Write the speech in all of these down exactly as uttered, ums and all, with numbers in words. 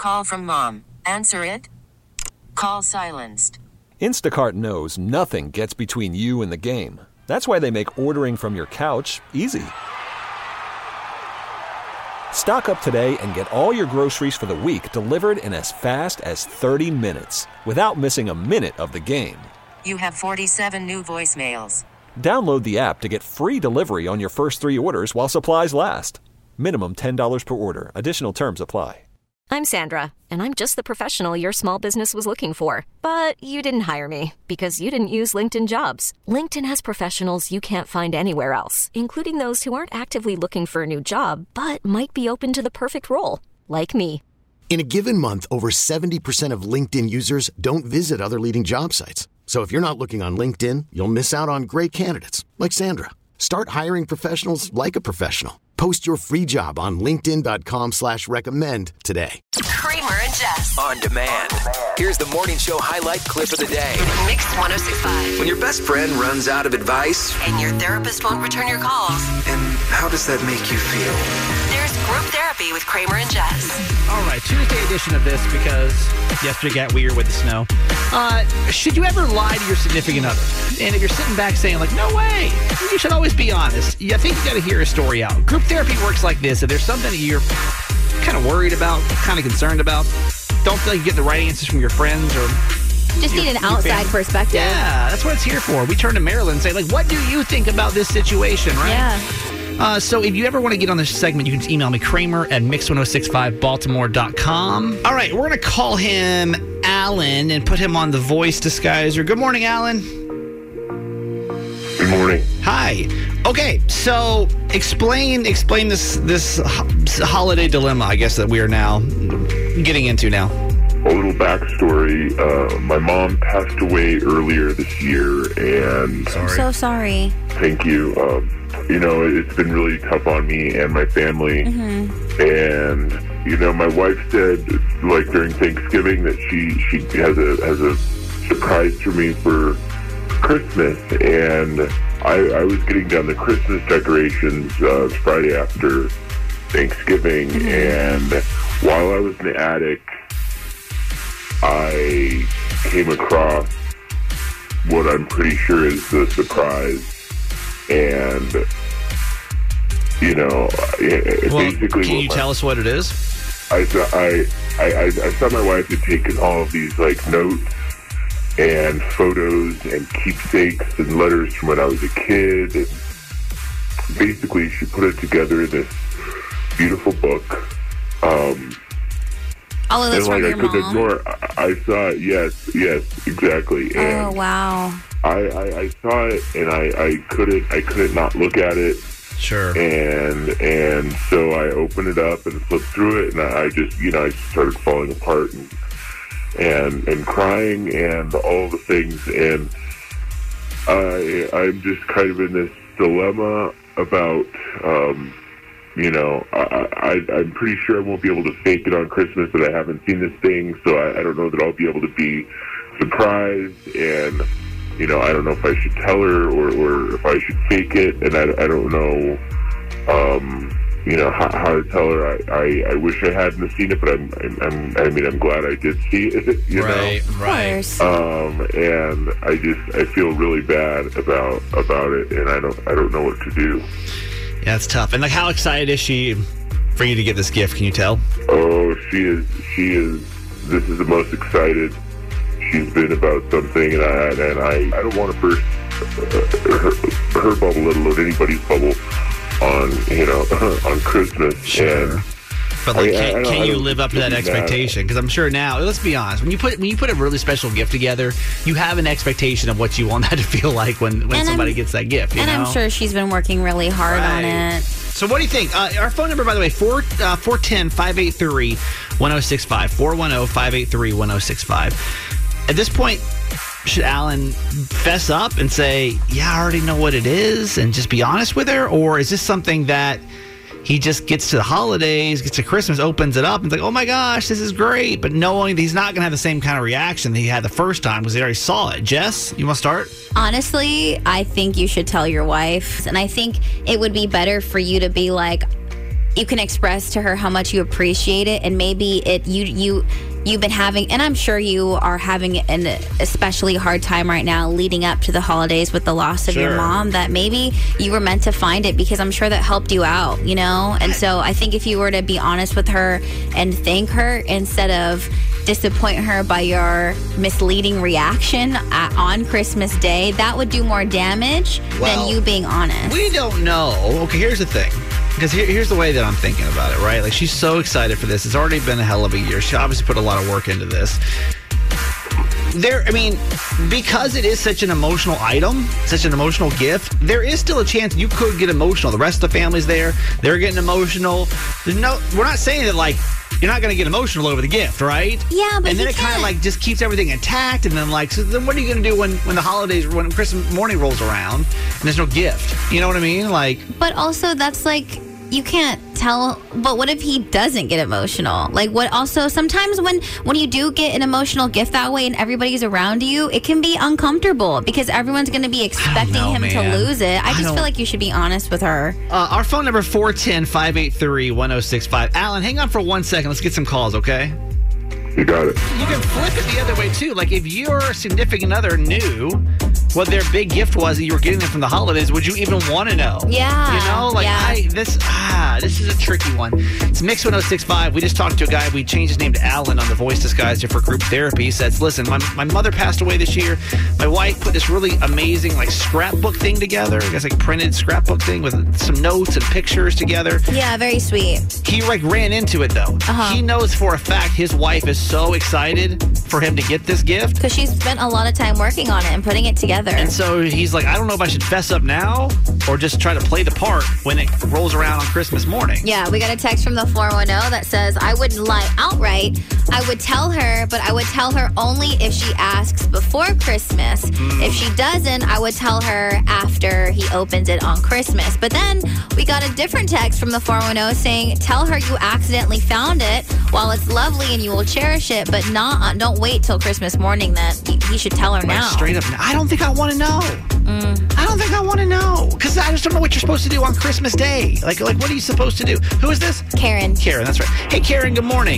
call from mom. Answer it. Call silenced. Instacart knows nothing gets between you and the game. That's why they make ordering from your couch easy. Stock up today and get all your groceries for the week delivered in as fast as thirty minutes without missing a minute of the game. You have forty-seven new voicemails. Download the app to get free delivery on your first three orders while supplies last. Minimum ten dollars per order. Additional terms apply. I'm Sandra, and I'm just the professional your small business was looking for. But you didn't hire me because you didn't use LinkedIn Jobs. LinkedIn has professionals you can't find anywhere else, including those who aren't actively looking for a new job, but might be open to the perfect role, like me. In a given month, over seventy percent of LinkedIn users don't visit other leading job sites. So if you're not looking on LinkedIn, you'll miss out on great candidates like Sandra. Start hiring professionals like a professional. Post your free job on linkedin.com slash recommend today. Kramer and Jess. On demand. Here's the morning show highlight clip of the day. Mix one oh six point five. When your best friend runs out of advice. And your therapist won't return your calls. And how does that make you feel? There's group therapy with Kramer and Jess. All right, Tuesday edition of this because yesterday got weird with the snow. Uh, should you ever lie to your significant other? And if you're sitting back saying, like, no way, you should always be honest. I think you got to hear a story out. Group therapy works like this. If there's something that you're kind of worried about, kind of concerned about, don't feel like you get the right answers from your friends or just your, need an outside perspective. Yeah, that's what it's here for. We turn to Marilyn and say, like, what do you think about this situation, right? Yeah. Uh, so if you ever want to get on this segment, you can just email me, Kramer at mix ten sixty-five baltimore dot com. All right, we're going to call him Alan and put him on the voice disguiser. Good morning, Alan. Good morning. Hi. Okay, so explain explain this this ho- holiday dilemma, I guess, that we are now getting into now. A little backstory. Uh, my mom passed away earlier this year, and I'm so sorry. Thank you. Um, you know, it's been really tough on me and my family. Mm-hmm. And you know, my wife said, like during Thanksgiving, that she she has a has a surprise for me for Christmas, and I, I was getting down the Christmas decorations uh, Friday after Thanksgiving, mm-hmm. and while I was in the attic, I came across what I'm pretty sure is the surprise. And, you know, well, basically... Can you my, tell us what it is? I, I, I, I saw my wife had taken all of these, like, notes and photos and keepsakes and letters from when I was a kid. And basically, she put it together in this beautiful book. Um... All of this and, like, from I your couldn't mom? ignore it. I, I saw it. Yes, yes, exactly. And oh, wow. I, I, I saw it, and I, I couldn't I couldn't not look at it. Sure. And and so I opened it up and flipped through it, and I just, you know, I started falling apart and and, and crying and all the things. And I, I'm just kind of in this dilemma about... Um, You know, I, I, I'm pretty sure I won't be able to fake it on Christmas that I haven't seen this thing, so I, I don't know that I'll be able to be surprised, and, you know, I don't know if I should tell her or, or if I should fake it, and I, I don't know, um, you know, how, how to tell her. I, I, I wish I hadn't seen it, but I'm, I'm, I mean, I'm glad I did see it, you right, know? Right, right. Um, and I just, I feel really bad about, about it, and I don't, I don't know what to do. Yeah, it's tough. And like, how excited is she for you to get this gift? Can you tell? Oh, she is. She is. This is the most excited she's been about something, and I and I, I don't want to burst her, her bubble, let alone anybody's bubble, on you know on Christmas. Sure. And But like, I, can, I, I can you live up to that expectation? Because I'm sure now, let's be honest, when you put when you put a really special gift together, you have an expectation of what you want that to feel like when, when somebody I'm, gets that gift. You and know? I'm sure she's been working really hard right. on it. So what do you think? Uh, our phone number, by the way, four one zero, five eight three, one zero six five, four one zero, five eight three, one zero six five. At this point, should Alan fess up and say, yeah, I already know what it is, and just be honest with her? Or is this something that he just gets to the holidays, gets to Christmas, opens it up, and it's like, oh my gosh, this is great, but knowing that he's not going to have the same kind of reaction that he had the first time because he already saw it. Jess, you want to start? Honestly, I think you should tell your wife, and I think it would be better for you to be like, you can express to her how much you appreciate it, and maybe it you you you've been having, and I'm sure you are having an especially hard time right now leading up to the holidays with the loss of Sure. your mom, that maybe you were meant to find it, because I'm sure that helped you out, you know? And so I think if you were to be honest with her and thank her instead of disappoint her by your misleading reaction at, on Christmas Day, that would do more damage Well, than you being honest. We don't know. Okay, here's the thing. Because here, here's the way that I'm thinking about it, right? Like, she's so excited for this. It's already been a hell of a year. She obviously put a lot of work into this. There, I mean, because it is such an emotional item, such an emotional gift, there is still a chance you could get emotional. The rest of the family's there. They're getting emotional. There's no, we're not saying that, like, you're not going to get emotional over the gift, right? Yeah, but And then you it kind of, can't. like, just keeps everything intact. And then, like, so then what are you going to do when, when the holidays, when Christmas morning rolls around and there's no gift? You know what I mean? Like, But also, that's like, you can't tell. But what if he doesn't get emotional? Like, what also, sometimes when when you do get an emotional gift that way and everybody's around you, it can be uncomfortable because everyone's going to be expecting know, him man. to lose it. I I just don't- feel like you should be honest with her. uh, our phone number, four one zero, five eight three, one zero six five. Alan, hang on for one second. Let's get some calls, okay? You got it. You can flip it the other way, too. Like, if your significant other knew what their big gift was that you were getting them from the holidays, would you even want to know? Yeah, You know, like, yeah. I, this, ah, this is a tricky one. It's Mix one oh six five. We just talked to a guy. We changed his name to Alan on the Voice Disguiser for group therapy. He says, listen, my, my mother passed away this year. My wife put this really amazing, like, scrapbook thing together. I guess, like, printed scrapbook thing with some notes and pictures together. Yeah, very sweet. He, like, ran into it, though. Uh-huh. He knows for a fact his wife is so excited for him to get this gift. Because she's spent a lot of time working on it and putting it together. And so he's like, I don't know if I should fess up now or just try to play the part when it rolls around on Christmas morning. Yeah, we got a text from the four one zero that says, I wouldn't lie outright. I would tell her, but I would tell her only if she asks before Christmas. Mm. If she doesn't, I would tell her after he opens it on Christmas. But then we got a different text from the four one zero saying, tell her you accidentally found it. While it's lovely and you will cherish it, but not uh, don't wait till Christmas morning that he, he should tell her Like, now. straight up, I don't think I want to know. Mm. I don't think I want to know because I just don't know what you're supposed to do on Christmas Day. Like, like, what are you supposed to do? Who is this? Karen. Karen, that's right. Hey, Karen, good morning.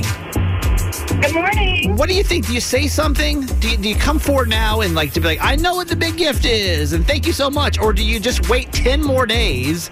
Good morning. What do you think? Do you say something? Do you, do you come forward now and like to be like, I know what the big gift is, and thank you so much, or do you just wait ten more days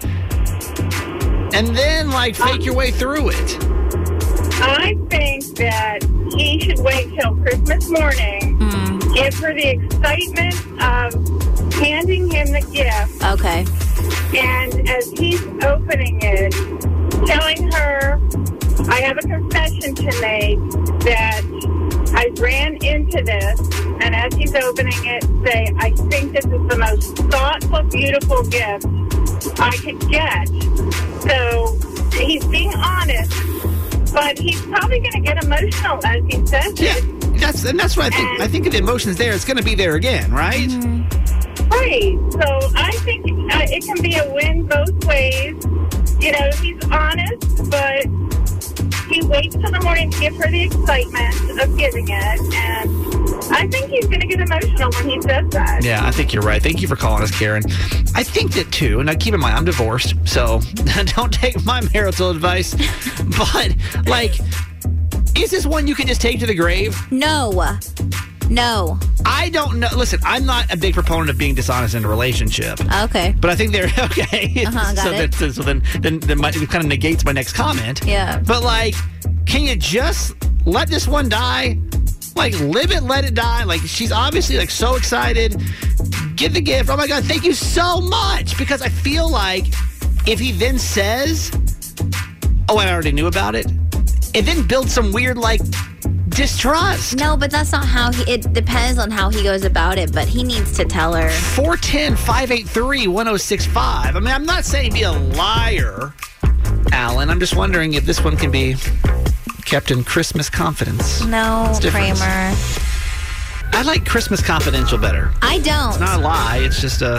and then like fake your way through it? I think that he should wait till Christmas morning, Mm. give her the excitement of handing him the gift, Okay. and as he's opening it, telling her, I have a confession to make that I ran into this, and as he's opening it, say, I think this is the most thoughtful, beautiful gift I could get. So he's being honest, but he's probably going to get emotional as he says Yeah, it. that's and that's what I think. I think if the emotion's there, it's going to be there again, right? Right. So I think uh, it can be a win both ways. You know, he's honest, but he waits till the morning to give her the excitement of giving it. And I think he's going to get emotional when he says that. Yeah, I think you're right. Thank you for calling us, Karen. I think that too, and now keep in mind, I'm divorced, so don't take my marital advice. But, like, is this one you can just take to the grave? No. No. I don't know. Listen, I'm not a big proponent of being dishonest in a relationship. Okay. But I think they're okay. Uh-huh, got so it. That, so then, then, then my, it kind of negates my next comment. Yeah. But like, can you just let this one die? Like, live it, let it die. Like, she's obviously like so excited. Get the gift. Oh my God, thank you so much. Because I feel like if he then says, "Oh, I already knew about it," it then builds some weird like distrust. No, but that's not how he, it depends on how he goes about it, but he needs to tell her. four one zero, five eight three, one zero six five. I mean, I'm not saying be a liar, Alan. I'm just wondering if this one can be kept in Christmas confidence. No, It's different. Kramer. I like Christmas confidential better. I don't. It's not a lie. It's just a,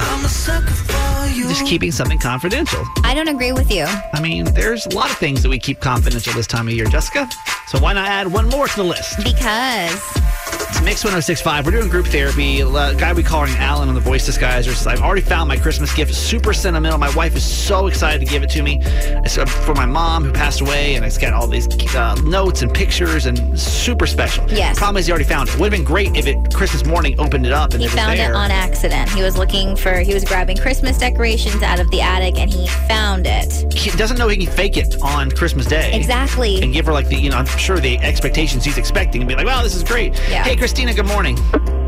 just keeping something confidential. I don't agree with you. I mean, there's a lot of things that we keep confidential this time of year, Jessica. So why not add one more to the list? Because It's Mix one oh six point five. We're doing group therapy. A guy we call Alan on the voice disguiser says, I've already found my Christmas gift. It's super sentimental. My wife is so excited to give it to me. It's for my mom who passed away, and it's got all these uh, notes and pictures and super special. Yes. Problem is he already found it. Would have been great if it Christmas morning opened it up and he it was found there. it on accident. He was looking for, he was grabbing Christmas decorations out of the attic, and he found it. He doesn't know he can fake it on Christmas Day. Exactly. And give her, like, the, you know, I'm sure the expectations he's expecting and be like, wow, this is great. Yeah. Hey, Christina, good morning.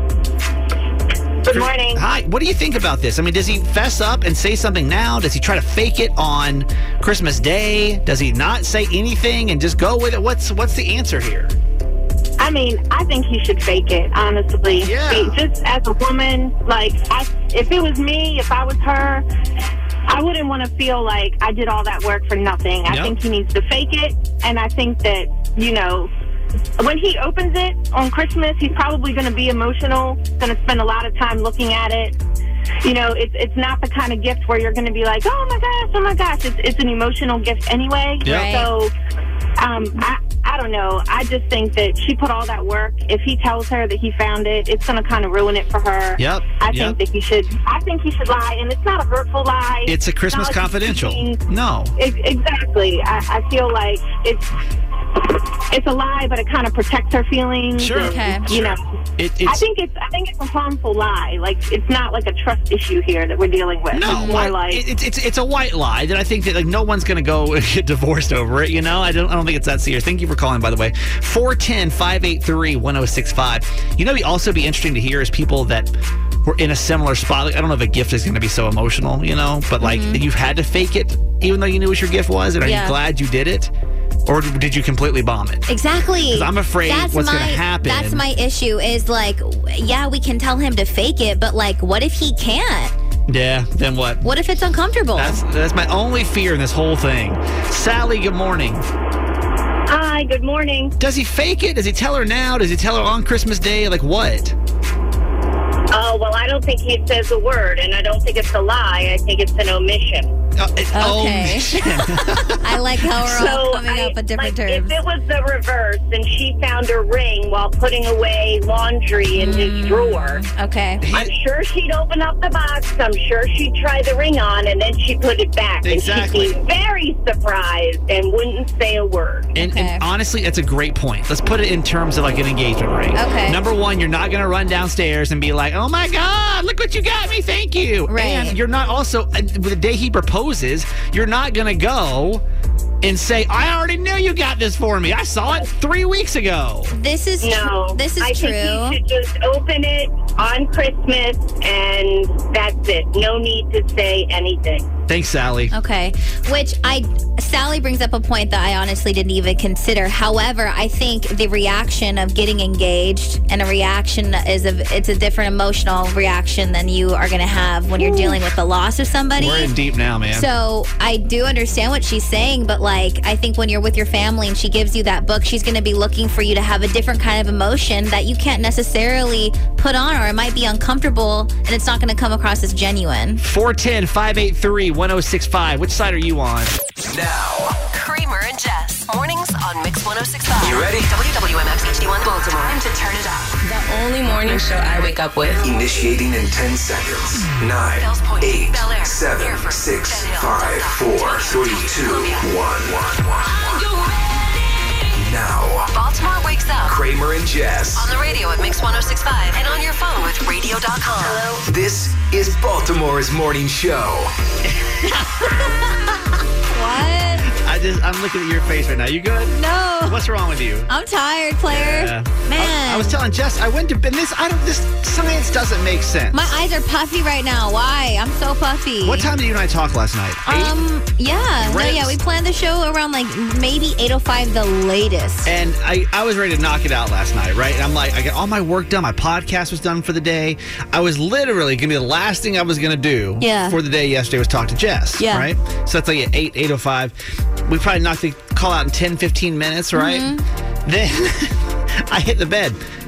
Good morning. Hi. What do you think about this? I mean, does he fess up and say something now? Does he try to fake it on Christmas Day? Does he not say anything and just go with it? What's what's the answer here? I mean, I think he should fake it, honestly. Yeah. Be- Just as a woman, like, I, if it was me, if I was her, I wouldn't want to feel like I did all that work for nothing. I Yep. think he needs to fake it, and I think that, you know, when he opens it on Christmas, he's probably going to be emotional, going to spend a lot of time looking at it. You know, it's it's not the kind of gift where you're going to be like, oh, my gosh, oh, my gosh. It's, it's an emotional gift anyway. Yep. Right. So, um, I, I don't know. I just think that she put all that work. If he tells her that he found it, it's going to kind of ruin it for her. Yep. I Yep. think that he should, I think he should lie, and it's not a hurtful lie. It's a Christmas It's not like he's confidential. cheating. No. Ex- Exactly. I, I feel like it's it's a lie, but it kind of protects her feelings. Sure. and, Okay. You know, It, I it's, think it's I think it's a harmful lie. Like, it's not like a trust issue here that we're dealing with. no, it's more I- like it- it's it's it's a white lie that I think that, like, no one's going to go get divorced over it. You know, I don't I don't think it's that serious. Thank you for calling, by the way. four one zero, five eight three, one zero six five. You know, it'd also be interesting to hear is people that were in a similar spot. Like, I don't know if a gift is going to be so emotional, you know, but like you've had to fake it even though you knew what your gift was, and are Yeah. you glad you did it, or did you completely bomb it? Exactly. 'Cause I'm afraid That's what's my, gonna happen- That's my issue is, like, yeah, we can tell him to fake it, but, like, what if he can't? Yeah. Then what? What if it's uncomfortable? That's that's my only fear in this whole thing. Sally, good morning. hi, good morning. Does he fake it? Does he tell her now? Does he tell her on Christmas Day? Like, what? Oh, well, I don't think he says a word, and I don't think it's a lie. I think it's an omission. Uh, it- Okay. omission. I like how we're all coming I- up with different like, terms. If it was the reverse and she found a ring while putting away laundry in his drawer, Okay. I'm sure she'd open up the box. I'm sure she'd try the ring on, and then she'd put it back. Exactly. And she'd be very surprised and wouldn't say a word. And, Okay. and honestly, that's a great point. Let's put it in terms of like an engagement ring. Okay. Number one, you're not going to run downstairs and be like, oh my God, look what you got me. Thank you. Right. And you're not also, and the day he proposes, you're not going to go and say, I already knew you got this for me. I saw it three weeks ago. This is No, tr- this is I true. think he should just open it on Christmas, and that's it. No need to say anything. Thanks, Sally. Okay. Which I, Sally brings up a point that I honestly didn't even consider. However, I think the reaction of getting engaged and a reaction is a, it's a different emotional reaction than you are going to have when you're dealing with the loss of somebody. We're in deep now, man. So I do understand what she's saying, but like, I think when you're with your family and she gives you that book, she's going to be looking for you to have a different kind of emotion that you can't necessarily put on, or it might be uncomfortable and it's not going to come across as genuine. four one zero, five eight three, one zero six five. Which side are you on? Now, Kramer and Jess. Mornings on Mix one oh six point five. You ready? W W M X H D one Baltimore. Time to turn it up. The only morning show I wake up with. initiating in ten seconds. Nine, Fells Point, eight, Bel Air, seven, Hereford, six, Ben Hill, five, Delta, four, three, two, one, one, one. Now, Baltimore wakes up. Kramer and Jess. On the radio at Mix one oh six point five and on your phone with radio dot com. Hello. This is Baltimore's morning show. What? I just, I'm looking at your face right now. You good? No. What's wrong with you? I'm tired, player. Yeah. Man. I, I was telling Jess, I went to bed. This, I don't, this science doesn't make sense. My eyes are puffy right now. Why? I'm so puffy. What time did you and I talk last night? Eight? Um, yeah. No, Right. yeah, we planned the show around like maybe eight oh five the latest. And I, I was ready to knock it out last night, right? And I'm like, I got all my work done. My podcast was done for the day. I was literally going to be the last thing I was going to do Yeah. for the day yesterday was talk to Jess, Yeah. right? So that's like at eight, eight oh five. We probably knocked the call out in ten, fifteen minutes, right? Mm-hmm. Then I hit the bed. I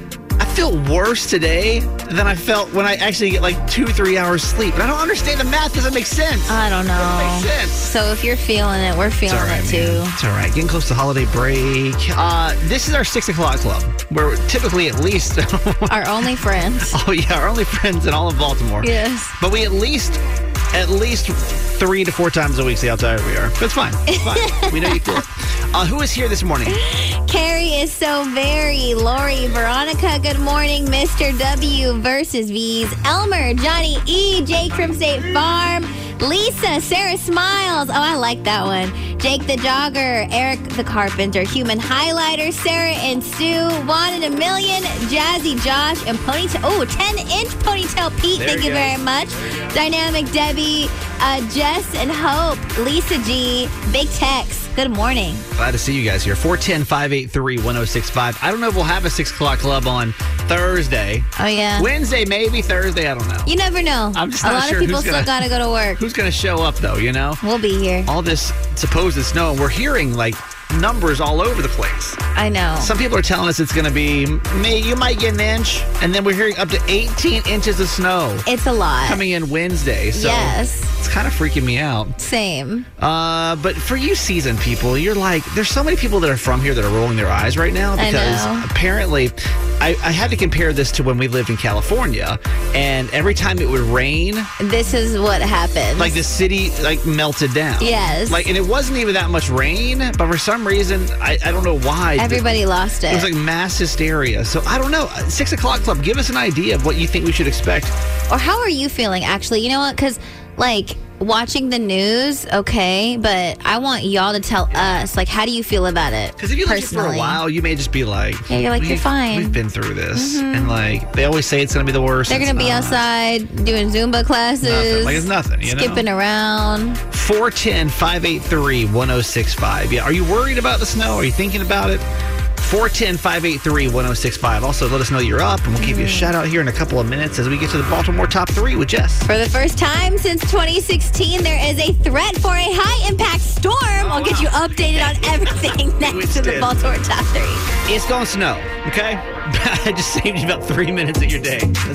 feel worse today than I felt when I actually get like two, three hours sleep. And I don't understand. The math doesn't make sense. I don't know. It doesn't make sense. So if you're feeling it, we're feeling right, it too. Man. It's all right. Getting close to holiday break. Uh, this is our six o'clock club, where typically at least our only friends. Oh yeah, our only friends in all of Baltimore. Yes. But we at least, at least three to four times a week see how tired we are. But it's fine. It's fine. We know you feel it. Uh, who is here this morning? Carrie is so very. Lori, Veronica, good morning. Mister W versus V's. Elmer, Johnny E, Jake from State Farm. Lisa, Sarah Smiles. Oh, I like that one. Jake the Jogger, Eric the Carpenter, Human Highlighter, Sarah and Sue, One in a Million, Jazzy Josh, and Ponytail. Oh, ten-inch Ponytail Pete. There Thank you go. very much. Dynamic Debbie, uh, Jess and Hope, Lisa G, Big Tex. Good morning. Glad to see you guys here. four one zero, five eight three, one zero six five. I don't know if we'll have a six o'clock club on Thursday. Oh, yeah. Wednesday, maybe. Thursday, I don't know. You never know. I'm just a not lot sure of people who's still gonna- got to go to work. Who's going to show up, though, you know? We'll be here. All this supposed snow, and we're hearing, like, numbers all over the place. I know. Some people are telling us it's going to be, may, you might get an inch, and then we're hearing up to eighteen inches of snow. It's a lot. Coming in Wednesday. So Yes. It's kind of freaking me out. Same. Uh, but for you season people, you're like, there's so many people that are from here that are rolling their eyes right now I because know. apparently I, I had to compare this to when we lived in California, and every time it would rain, This is what happens. like the city like melted down. Yes. Like, and it wasn't even that much rain, but for some reason, I, I don't know why. Everybody lost it. It was like mass hysteria. So I don't know. Six o'clock club, give us an idea of what you think we should expect. Or how are you feeling, actually? You know what? Because, like, watching the news, okay, but I want y'all to tell us, like, how do you feel about it? Because if you listen for a personally? while, you may just be like, Yeah, you're like, you're "We've- fine." We've been through this. Mhm. And like, they always say it's going to be the worst. They're going to It's be not. outside doing Zumba classes. Nothing. Like, it's nothing, you know? Skipping around. four one zero, five eight three, one zero six five. Yeah. Are you worried about the snow? Are you thinking about it? four one zero, five eight three, one zero six five. Also, let us know you're up, and we'll give you a shout out here in a couple of minutes as we get to the Baltimore top three with Jess. For the first time since twenty sixteen, there is a threat for a high-impact storm. I'll get you updated on everything next to the did. Baltimore top three. It's going to snow, okay? I just saved you about three minutes of your day.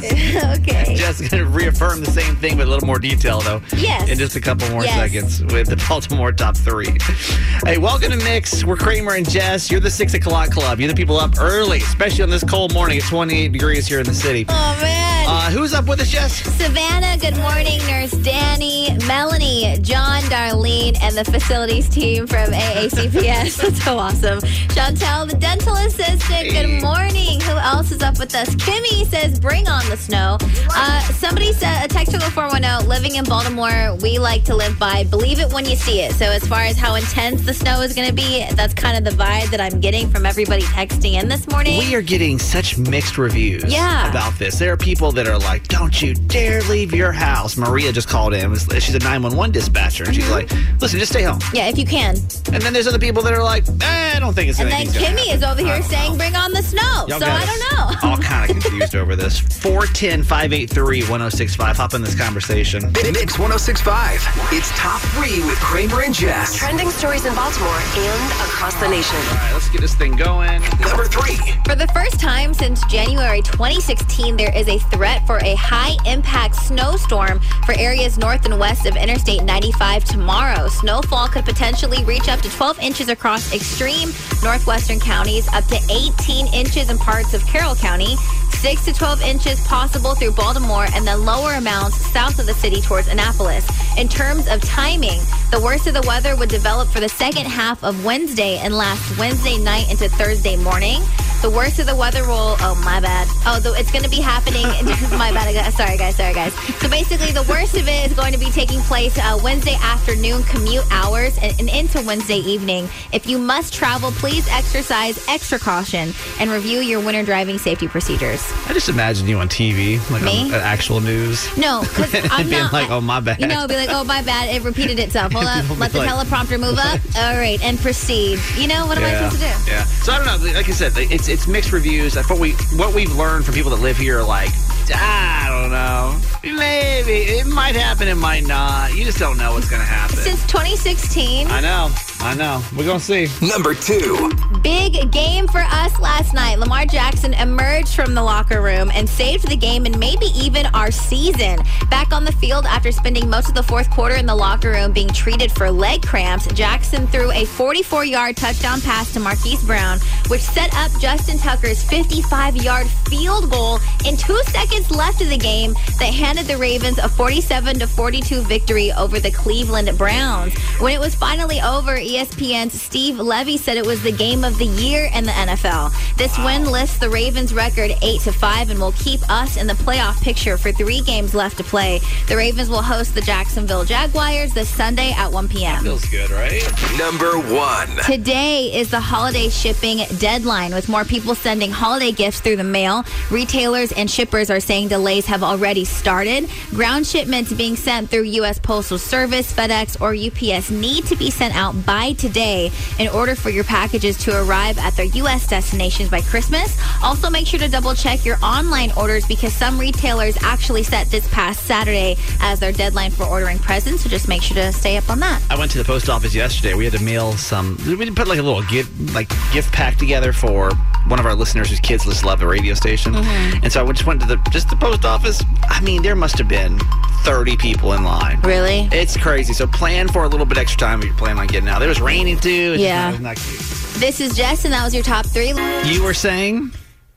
Okay. Jess is going to reaffirm the same thing with a little more detail, though. Yes. In just a couple more Yes. seconds with the Baltimore top three. Hey, welcome to Mix. We're Kramer and Jess. You're the six o'clock club. You're the people up early, especially on this cold morning at twenty-eight degrees here in the city. Oh, man. Uh, who's up with us, Jess? Savannah, good morning. Nurse Danny, Melanie, John, Darlene, and the facilities team from A A C P S. That's so awesome. Chantel, the dental assistant, good morning. Who else is up with us? Kimmy says, bring on the snow. Uh, somebody said, a texter four one zero, living in Baltimore, we like to live by believe it when you see it. So as far as how intense the snow is going to be, that's kind of the vibe that I'm getting from everybody texting in this morning. We are getting such mixed reviews Yeah. about this. There are people that are like, don't you dare leave your house. Maria just called in. She's a nine one one dispatcher. And she's like, listen, just stay home. Yeah, if you can. And then there's other people that are like, eh, I don't think it's And then anything's gonna Kimmy happen. is over I here don't saying, know. bring on the snow. Y'all So got I us don't know. all kind of confused over this. four one zero, five eight three, one zero six five. Hop in this conversation. Mix one oh six point five. It's top three with Kramer and Jess. Trending stories in Baltimore and across the nation. All right, let's get this thing going. Number three. For the first time since January twenty sixteen, there is a threat for a high-impact snowstorm for areas north and west of Interstate ninety-five tomorrow. Snowfall could potentially reach up to twelve inches across extreme northwestern counties, up to eighteen inches in parts of Carroll County, six to twelve inches possible through Baltimore, and then lower amounts south of the city towards Annapolis. In terms of timing, the worst of the weather would develop for the second half of Wednesday and last Wednesday night into Thursday morning. The worst of the weather will, oh, my bad. Oh, the, it's going to be happening. My bad. guys. Sorry, guys. Sorry, guys. So basically, the worst of it is going to be taking place uh, Wednesday afternoon commute hours and, and into Wednesday evening. If you must travel, please exercise extra caution and review your winter driving safety procedures. I just imagine you on T V, like Me? on, on actual news. No, because I'm being not. like, oh, my bad. You know, be like, oh, my bad. It repeated itself. Hold up. People Let be the like, teleprompter move up. All right. And proceed. You know, what am I Yeah, supposed to do? Yeah. So I don't know. Like I said, it's it's mixed reviews. What we what we've learned from people that live here are like, I don't know. Maybe it might happen. It might not. You just don't know what's going to happen. Since twenty sixteen. I know. I know. We're going to see. Number two. Big game for us last last night, Lamar Jackson emerged from the locker room and saved the game and maybe even our season. Back on the field after spending most of the fourth quarter in the locker room being treated for leg cramps, Jackson threw a forty-four-yard touchdown pass to Marquise Brown, which set up Justin Tucker's fifty-five-yard field goal in two seconds left of the game that handed the Ravens a forty-seven to forty-two victory over the Cleveland Browns. When it was finally over, E S P N's Steve Levy said it was the game of the year in the N F L. This win lifts the Ravens' record eight to five and will keep us in the playoff picture for three games left to play. The Ravens will host the Jacksonville Jaguars this Sunday at one p.m. Feels good, right? Number one. Today is the holiday shipping deadline, with more people sending holiday gifts through the mail. Retailers and shippers are saying delays have already started. Ground shipments being sent through U S Postal Service, FedEx, or U P S need to be sent out by today in order for your packages to arrive at their U S destinations by Christmas. Also, make sure to double check your online orders because some retailers actually set this past Saturday as their deadline for ordering presents, so just make sure to stay up on that. I went to the post office yesterday. We had to mail some. We did put like a little gift, like gift pack together for one of our listeners whose kids just love the radio station. Mm-hmm. And so I just went to the just the post office. I mean, there must have been thirty people in line. Really? It's crazy. So plan for a little bit extra time if you're planning on getting out. It was raining too. It's yeah. Just not, it was not cute. This is Jess, and that was your top three. You were saying?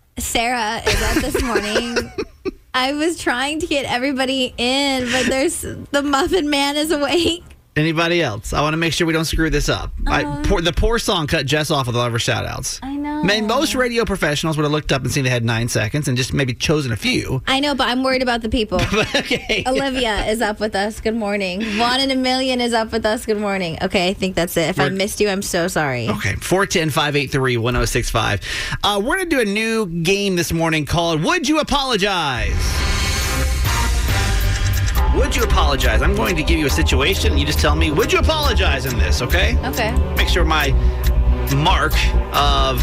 Sarah is up this morning. I was trying to get everybody in, but there's the Muffin Man is awake. Anybody else? I want to make sure we don't screw this up. Um, I, poor, the poor song cut Jess off with all of her shout-outs. I know. Man, most radio professionals would have looked up and seen they had nine seconds and just maybe chosen a few. I know, but I'm worried about the people. Okay. Olivia is up with us. Good morning. One in a Million is up with us. Good morning. Okay, I think that's it. If we're, I missed you, I'm so sorry. Okay, four one zero, five eight three, one zero six five. Uh, we're going to do a new game this morning called Would You Apologize? Would you apologize? I'm going to give you a situation. You just tell me, would you apologize in this, okay? Okay. Make sure my mark of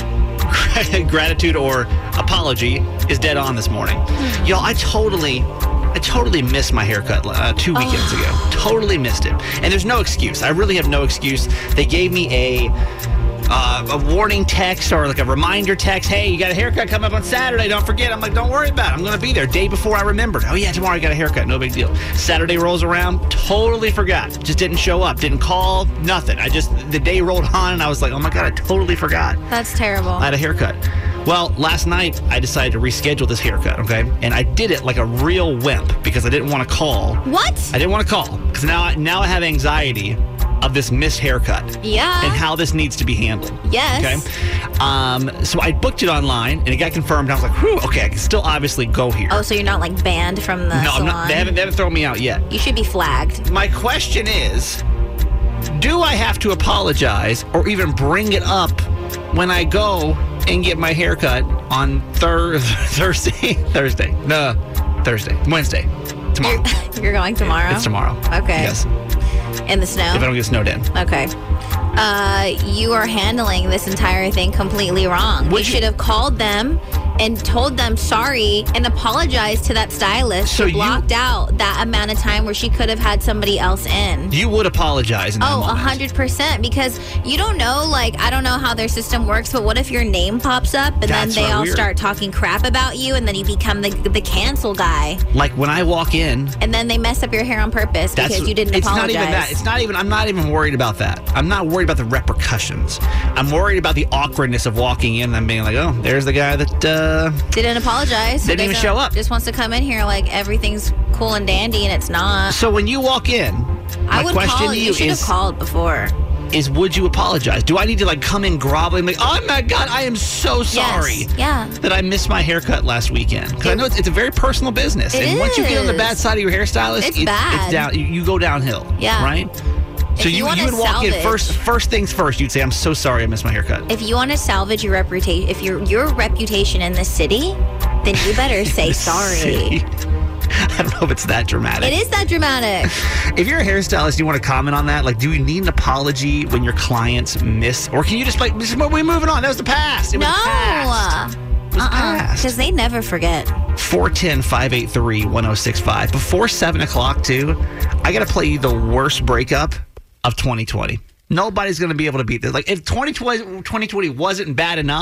gratitude or apology is dead on this morning. Mm. Y'all, I totally, I totally missed my haircut uh, two weekends oh. ago. Totally missed it. And there's no excuse. I really have no excuse. They gave me a... Uh, a warning text or like a reminder text. Hey, you got a haircut coming up on Saturday. Don't forget. I'm like, don't worry about it. I'm going to be there. Day before I remembered. Oh, yeah, tomorrow I got a haircut. No big deal. Saturday rolls around. Totally forgot. Just didn't show up. Didn't call. Nothing. I just, the day rolled on and I was like, oh my God, I totally forgot. That's terrible. I had a haircut. Well, last night I decided to reschedule this haircut, okay? And I did it like a real wimp because I didn't want to call. What? I didn't want to call because now, I, now I have anxiety of this missed haircut. Yeah. And how this needs to be handled. Yes. Okay. Um, so I booked it online and it got confirmed. I was like, whew, okay, I can still obviously go here. Oh, so you're not like banned from the No, salon? I'm not. They haven't, they haven't thrown me out yet. You should be flagged. My question is, do I have to apologize or even bring it up when I go and get my haircut on thir- Thursday? Thursday. No, Thursday. Wednesday. Tomorrow. You're, you're going tomorrow? It's tomorrow. Okay. Yes. In the snow? If I don't get snowed in. Okay. Uh, you are handling this entire thing completely wrong. Would you you- should have called them and told them sorry and apologized to that stylist So who you- blocked out that amount of time where she could have had somebody else in. You would apologize in that Oh, moment. one hundred percent. Because you don't know, like, I don't know how their system works, but what if your name pops up and That's then they not all weird. start talking crap about you and then you become the, the cancel guy Like when I walk in, and then they mess up your hair on purpose that's because you didn't it's apologize. not even that. It's not even. I'm not even worried about that. I'm not worried about the repercussions. I'm worried about the awkwardness of walking in and them being like, oh, there's the guy that uh, Didn't apologize. Didn't even doesn't- show up. Just wants to come in here like everything's cool and dandy and it's not. So when you walk in, my I would question call. to You you should have is, called before. is would you apologize? Do I need to like come in groveling like, oh my God, I am so sorry Yes. Yeah. that I missed my haircut last weekend? Because I know it's, it's a very personal business. It and once you get on the is. bad side of your hairstylist, It's it- bad. it's down. You, you go downhill. Yeah. Right? So If you you, wanna you would walk in salvage- first first things first, you'd say, I'm so sorry I missed my haircut. If you want to salvage your reputation, if your your reputation in the city, then you better say sorry. See? I don't know if it's that dramatic. It is that dramatic. If you're a hairstylist, do you want to comment on that? Like, do you need an apology when your clients miss? Or can you just like, just, we're moving on. That was the past. It was No. the past. It was Uh-uh. past. Because they never forget. four one zero, five eight three, one zero six five. Before seven o'clock, too, I got to play you the worst breakup of twenty twenty. Nobody's going to be able to beat this. Like, if twenty twenty, twenty twenty wasn't bad enough,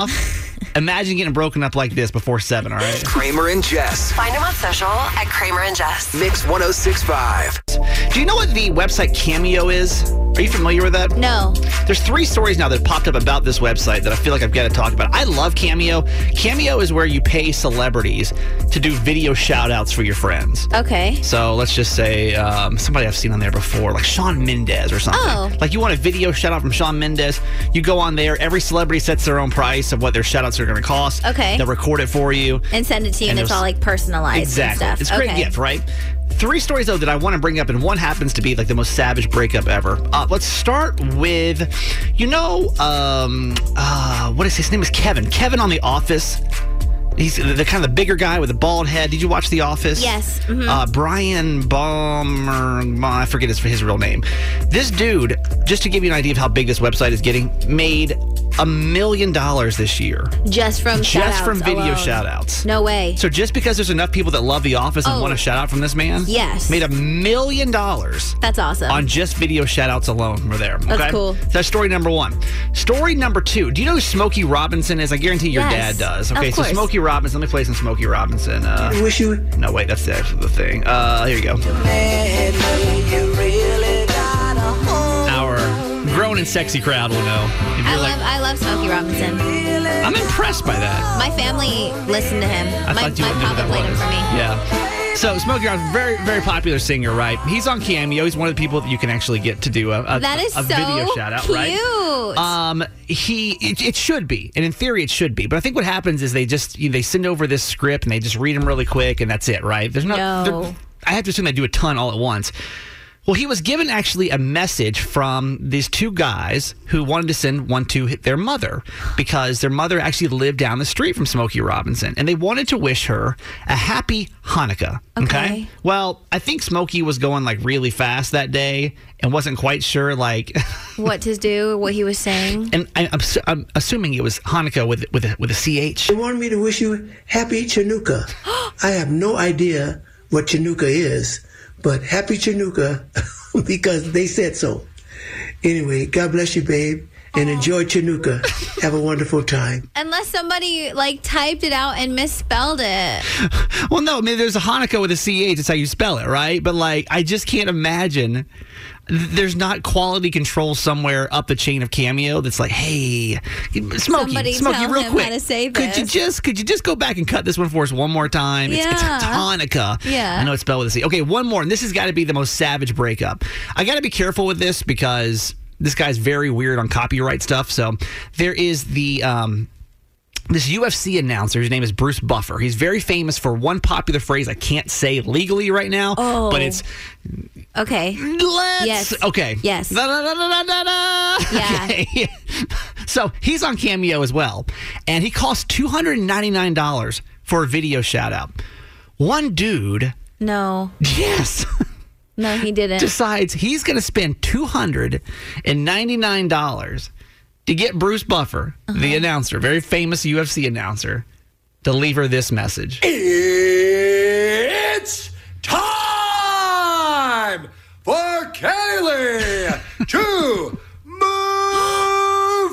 Imagine getting broken up like this before seven, all right? Kramer and Jess. Find them on social at Kramer and Jess. Mix ten sixty-five. Do you know what the website Cameo is? Are you familiar with that? No. There's three stories now that popped up about this website that I feel like I've got to talk about. I love Cameo. Cameo is where you pay celebrities to do video shout-outs for your friends. Okay. So let's just say um, somebody I've seen on there before, like Shawn Mendes or something. Oh. Like you want a video shout-out from Shawn Mendes, you go on there. Every celebrity sets their own price of what their shout-outs are going to cost. Okay. They'll record it for you. And send it to you, and, and it's all like personalized exactly. and stuff. It's a great okay. gift, right? Three stories, though, that I want to bring up, and one happens to be like the most savage breakup ever. Uh, let's start with, you know, um, uh, what is his name? Is Kevin. Kevin on The Office. He's the, the kind of the bigger guy with the bald head. Did you watch The Office? Yes. Mm-hmm. Uh, Brian Balmer, I forget his, his real name. This dude, just to give you an idea of how big this website is getting, made a million dollars this year. Just from Just shout-outs from video alone. shout-outs. No way. So just because there's enough people that love The Office and Oh. want a shout-out from this man? Yes. Made a million dollars. That's awesome. On just video shout-outs alone. We're there. Okay? That's cool. That's story number one. Story number two. Do you know who Smokey Robinson is? I guarantee your Yes. dad does. Okay, Of so course. Smokey Robinson. Let me play some Smokey Robinson. Uh, I wish you no, wait, that's actually the thing. Uh, here you go. Our grown and sexy crowd will know. If I you're love like, I love Smokey Robinson. I'm impressed by that. My family listened to him. I my thought you my would know who papa that played him was. for me. Yeah. So Smokey Robinson, very, very popular singer, right? He's on Cameo. He's one of the people that you can actually get to do a, a, That is a so video shout out, cute. right? Um, he it, it should be, and in theory, it should be. But I think what happens is they just they send over this script and they just read them really quick, and that's it, right? There's not. No. there- I have to assume they do a ton all at once. Well, he was given actually a message from these two guys who wanted to send one to their mother because their mother actually lived down the street from Smokey Robinson, and they wanted to wish her a happy Hanukkah. Okay. Okay. Well, I think Smokey was going like really fast that day and wasn't quite sure like What to do, what he was saying. and I, I'm, su- I'm assuming it was Hanukkah with with a, with a C H. They wanted me to wish you happy Chanukah. I have no idea what Chanukah is, but happy Chanukah because they said so. Anyway, God bless you, babe, and enjoy Chanukah. Have a wonderful time. Unless somebody like typed it out and misspelled it. Well, no, I mean, there's a Hanukkah with a C H. That's how you spell it, right? But, like, I just can't imagine there's not quality control somewhere up the chain of Cameo that's like, hey, Smokey, Somebody Smokey, tell real him quick. how to say Could you this." just could you just go back and cut this one for us one more time? It's, it's, Yeah. it's Hanukkah. Yeah. I know it's spelled with a C. Okay, one more, and this has got to be the most savage breakup. I got to be careful with this because this guy's very weird on copyright stuff. So there is the um, this U F C announcer. His name is Bruce Buffer. He's very famous for one popular phrase I can't say legally right now, Oh. but it's Okay. let's. Yes. Okay. Yes. Da, da, da, da, da, da. Yeah. Okay. So he's on Cameo as well, and he costs two hundred ninety-nine dollars for a video shout out. One dude, No. yes, No, he didn't. decides he's going to spend two hundred ninety-nine dollars to get Bruce Buffer, the announcer, very famous U F C announcer, to leave her this message. It's time for Kaylee to move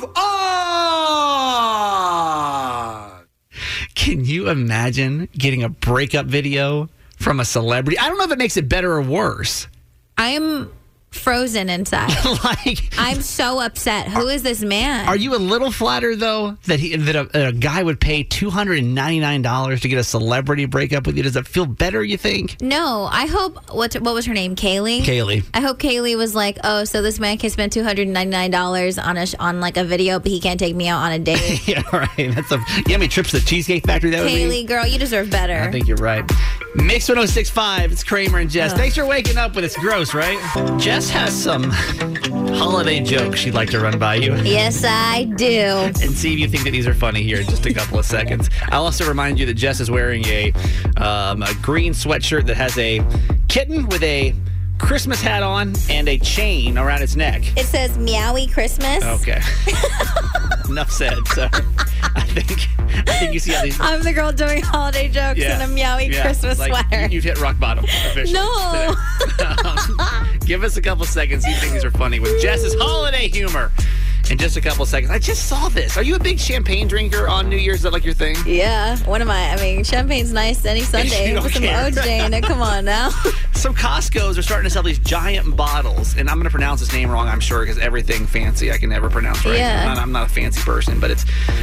on. Can you imagine getting a breakup video from a celebrity? I don't know if it makes it better or worse. I'm frozen inside. Like, I'm so upset. Who is this man? are you a little flattered though that he that a, a guy would pay two hundred ninety-nine dollars to get a celebrity breakup with you? Does that feel better, you think? No, I hope, what what was her name? Kaylee? Kaylee. I hope Kaylee was like, oh, so this man can spend two hundred ninety-nine dollars on a sh- on like a video, but he can't take me out on a date. Yeah, right. That's a. You know how many trips to the Cheesecake Factory that would be? Kaylee, girl, you deserve better. I think you're right. Mix one oh six point five. It's Kramer and Jess. Ugh. Thanks for waking up with It's Gross, right? Jess has some holiday jokes she'd like to run by you. Yes, I do. And see if you think that these are funny here in just a couple of seconds. I'll also remind you that Jess is wearing a, um, a green sweatshirt that has a kitten with a Christmas hat on and a chain around its neck. It says Meowie Christmas. Okay. Enough said. So I think I think you see how these. I'm the girl doing holiday jokes in a Meowie yeah, Christmas like, sweater. You've hit rock bottom officially. No. today. Um, give us a couple seconds. See if you think these are funny with Jess's holiday humor. in just a couple seconds. I just saw this. Are you a big champagne drinker on New Year's? Is that like your thing? Yeah. What am I? I mean, champagne's nice any Sunday. You don't Put some care. O J in it. Come on now. Some Costco's are starting to sell these giant bottles, and I'm going to pronounce this name wrong, I'm sure, because everything fancy I can never pronounce right. Yeah. I'm not, I'm not a fancy person, but it's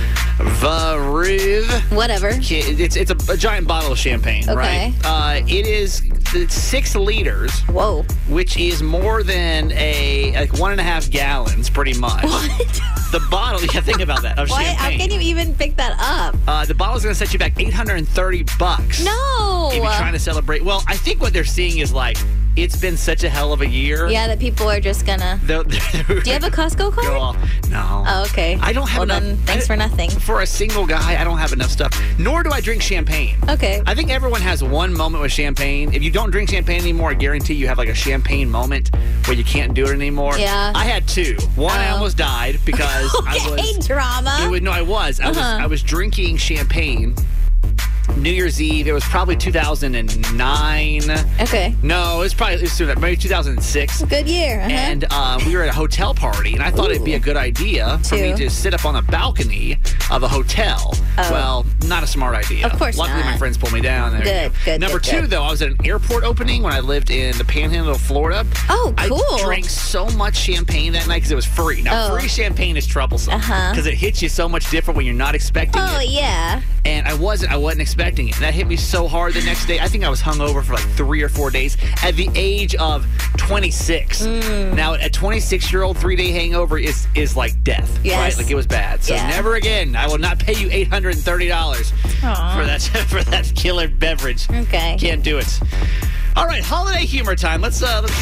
Variv. Whatever. It's it's a, a giant bottle of champagne, Okay. right? Uh, it is it's six liters. Whoa. Which is more than a like one and a half gallons, pretty much. What? The bottle, yeah, think about that, of Why? champagne. How can you even pick that up? Uh, the bottle's going to set you back eight hundred thirty bucks. No. If you're trying to celebrate. Well, I think what they're seeing is like, it's been such a hell of a year. Yeah, that people are just gonna. They're, they're Do you have a Costco card? Go off. No. Oh, okay. I don't have well, enough. Then, thanks I, for nothing. For a single guy, I don't have enough stuff. Nor do I drink champagne. Okay. I think everyone has one moment with champagne. If you don't drink champagne anymore, I guarantee you have like a champagne moment where you can't do it anymore. Yeah. I had two. One, I Oh. almost died because okay, I was. drama. It was, no, I was. I was. Uh-huh. I was drinking champagne. New Year's Eve. It was probably two thousand nine. Okay. No, it was probably it was sooner, maybe two thousand six. Good year. Uh-huh. And uh, we were at a hotel party, and I thought Ooh. it'd be a good idea for me Two. to sit up on the balcony of a hotel. Oh. Well, not a smart idea. Of course Luckily, not. my friends pulled me down. There we Good, go. good, Number good, two, good. though, I was at an airport opening when I lived in the Panhandle of Florida. Oh, cool. I drank so much champagne that night because it was free. Now, Oh. free champagne is troublesome because Uh-huh. it hits you so much different when you're not expecting Oh, it. yeah. And I wasn't, I wasn't expecting it. And that hit me so hard the next day. I think I was hungover for like three or four days at the age of twenty-six. Mm. Now, a twenty-six-year-old three-day hangover is is like death, Yes. right? Like it was bad. So Yeah. never again. I will not pay you eight hundred thirty dollars Aw. for that for that killer beverage. Okay. Can't do it. All right, holiday humor time. Let's uh, let's.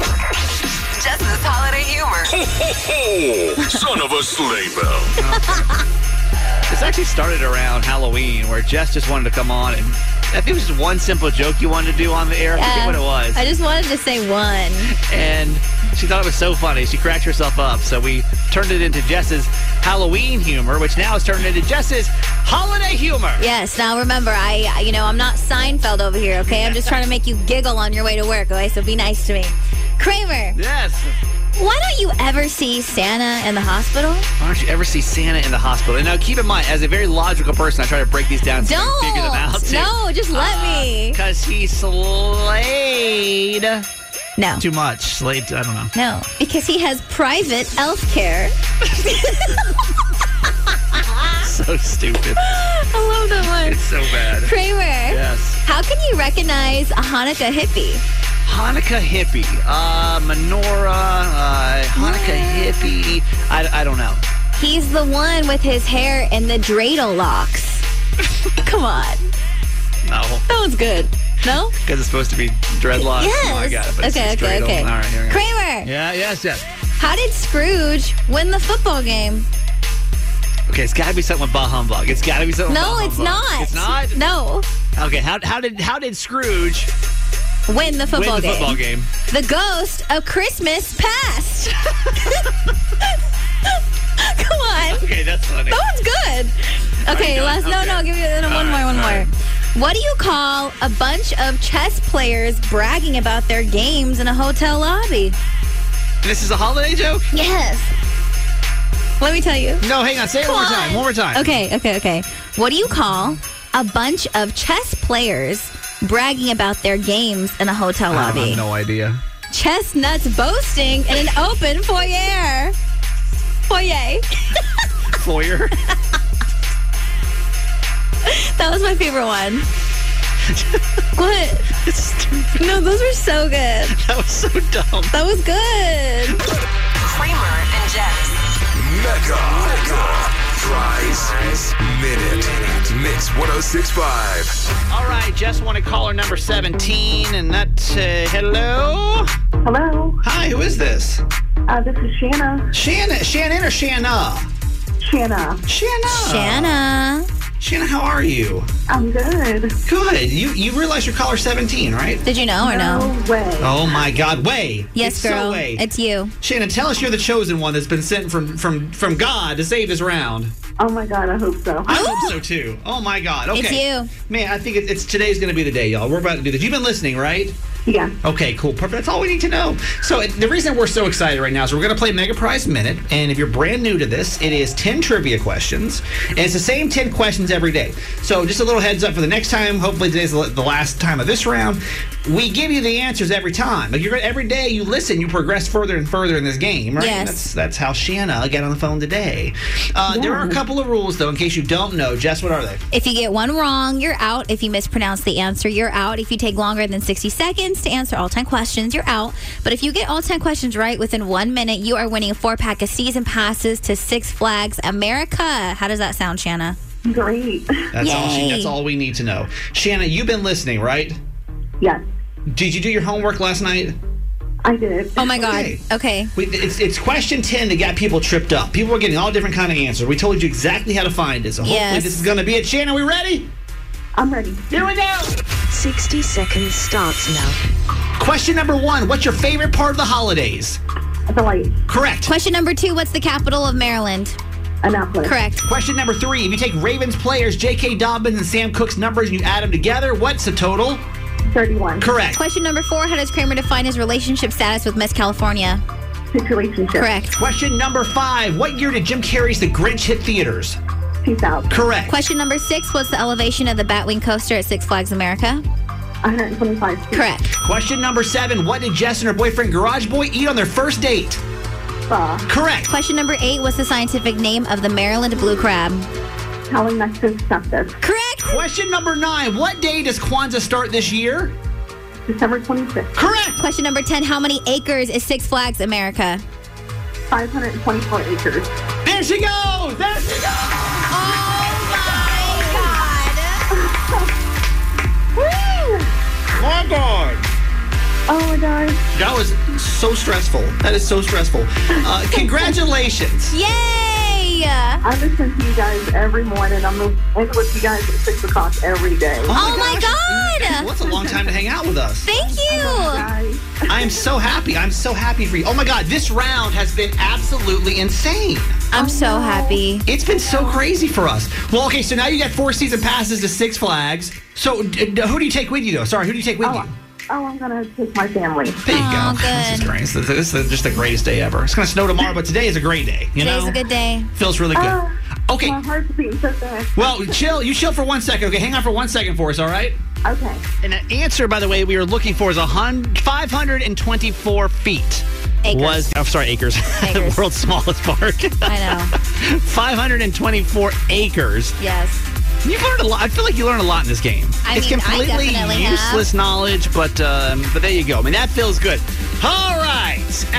Jess's holiday humor. Son of a sleigh bell. This actually started around Halloween, where Jess just wanted to come on, and I think it was just one simple joke you wanted to do on the air. I forget Yeah. what it was. I just wanted to say one. And she thought it was so funny. She cracked herself up. So we turned it into Jess's Halloween humor, which now has turned into Jess's holiday humor. Yes. Now remember, I, you know, I'm not Seinfeld over here. Okay, I'm just trying to make you giggle on your way to work. Okay, so be nice to me. Kramer. Yes. Why don't you ever see Santa in the hospital? Why don't you ever see Santa in the hospital? And now keep in mind, as a very logical person, I try to break these down so I Don't. can figure them out. Too. No, just let me. Because he slayed. No. Too much. Slayed, I don't know. No, because he has private health care. So stupid. I love that one. It's so bad. Kramer. Yes. How can you recognize a Hanukkah hippie? Hanukkah hippie. Uh, menorah. Uh, Hanukkah hippie. I, I don't know. He's the one with his hair in the dreidel locks. Come on. No. That was good. No? Because it's supposed to be dreadlocks. Yes. Oh, I got it. But it's Okay, just okay, dreidel. okay. All right, here we go. Kramer. Yeah, yes, yes. How did Scrooge win the football game? Okay, it's got to be something with bah humbug. It's got to be something with No, bah it's humbug. not. It's not? No. Okay, how, how did how did Scrooge Win the football win the game. football game? The ghost of Christmas past. Come on. Okay, that's funny. That one's good. Okay, done? last. No, Okay. no, give you one All more, right, one all more. right. What do you call a bunch of chess players bragging about their games in a hotel lobby? This is a holiday joke? Yes. Let me tell you. No, hang on. Say it Come one more on. time. One more time. Okay, okay, okay. What do you call a bunch of chess players bragging about their games in a hotel I lobby? have no idea. Chestnuts boasting in an open foyer. Foyer. Foyer? That was my favorite one. What? It's stupid. No, those were so good. That was so dumb. That was good. Kramer and Jess. Mega. Mega. Prize Minute. Mix ten sixty-five. All right, Jess wanted caller number seventeen, and that, uh, hello? Hello. Hi, who is this? Uh, this is Shanna. Shanna, Shannon or Shanna? Shanna. Shanna. Shanna. Shanna, how are you? I'm good. Good. You you realize you're caller seventeen, right? Did you know or no? No way. Oh my God, way. Yes, It's girl. So way. It's you. Shannon, tell us you're the chosen one that's been sent from from from God to save this round. Oh my God, I hope so. I hope so too. Oh my God. Okay. It's you. Man, I think it, it's today's going to be the day, y'all. We're about to do this. You've been listening, right? Yeah. Okay, cool. Perfect. That's all we need to know. So it- the reason we're so excited right now is we're going to play Mega Prize Minute. And if you're brand new to this, it is ten trivia questions. And it's the same ten questions every day. So just a little heads up for the next time. Hopefully today's the the last time of this round. We give you the answers every time. Like you're every day you listen, you progress further and further in this game, right? Yes. That's that's how Shanna got on the phone today. Uh, There are a couple of rules, though, in case you don't know. Jess, what are they? If you get one wrong, you're out. If you mispronounce the answer, you're out. If you take longer than sixty seconds to answer all ten questions, you're out. But if you get all ten questions right within one minute, you are winning a four-pack of season passes to Six Flags America. How does that sound, Shanna? Great. That's all. She, Yay. that's all we need to know. Shanna, you've been listening, right? Yes. Did you do your homework last night? I did. Oh, my God. Okay. Okay. We, it's, it's question ten that got people tripped up. People were getting all different kind of answers. We told you exactly how to find it. So hopefully Yes. this is going to be it. Shanna, we ready? I'm ready. Here we go. sixty seconds starts now. Question number one. What's your favorite part of the holidays? The light. Correct. Question number two, what's the capital of Maryland? Annapolis. Correct. Question number three. If you take Ravens players J K. Dobbins and Sam Cook's numbers and you add them together, what's the total? thirty-one. Correct. Question number four, how does Kramer define his relationship status with Miss California? Situationship. Correct. Question number five. What year did Jim Carrey's The Grinch hit theaters? two thousand. Correct. Question number six, what's the elevation of the Batwing coaster at Six Flags America? one hundred twenty-five feet. Correct. Question number seven. What did Jess and her boyfriend Garage Boy eat on their first date? Spa. Correct. Question number eight, what's the scientific name of the Maryland blue crab? Callimachus septus. Correct. Question number nine. What day does Kwanzaa start this year? December twenty-sixth. Correct. Question number ten, how many acres is Six Flags America? five hundred twenty-four acres. There she goes. There she goes. My God. Oh my God. That was so stressful. That is so stressful. Uh, congratulations. Yay! I listen to you guys every morning. I'm in with you guys at six o'clock every day. Oh my God. Well, that's a long time to hang out with us. Thank you. Guys. I am so happy. I'm so happy for you. Oh my God, this round has been absolutely insane. I'm so happy. It's been so crazy for us. Well, okay, so now you got four season passes to Six Flags. So d- d- who do you take with you, though? Sorry, who do you take with Oh, you? oh, I'm going to take my family. There you Oh, go. good. This is great. This is, this is just the greatest day ever. It's going to snow tomorrow, but today is a great day. You Today's know? a good day. Feels really good. Uh, Okay. My heart's beating so fast. Well, chill. You chill for one second. Okay, hang on for one second for us, all right? Okay. And the answer, by the way, we were looking for is five hundred twenty-four feet. Acres. Was oh, sorry, acres. Acres. The world's smallest park. I know. five hundred twenty-four acres. Yes. You've learned a lot. I feel like you learned a lot in this game. I it's mean, I completely definitely have. useless knowledge, but um, but there you go. I mean, that feels good. All right.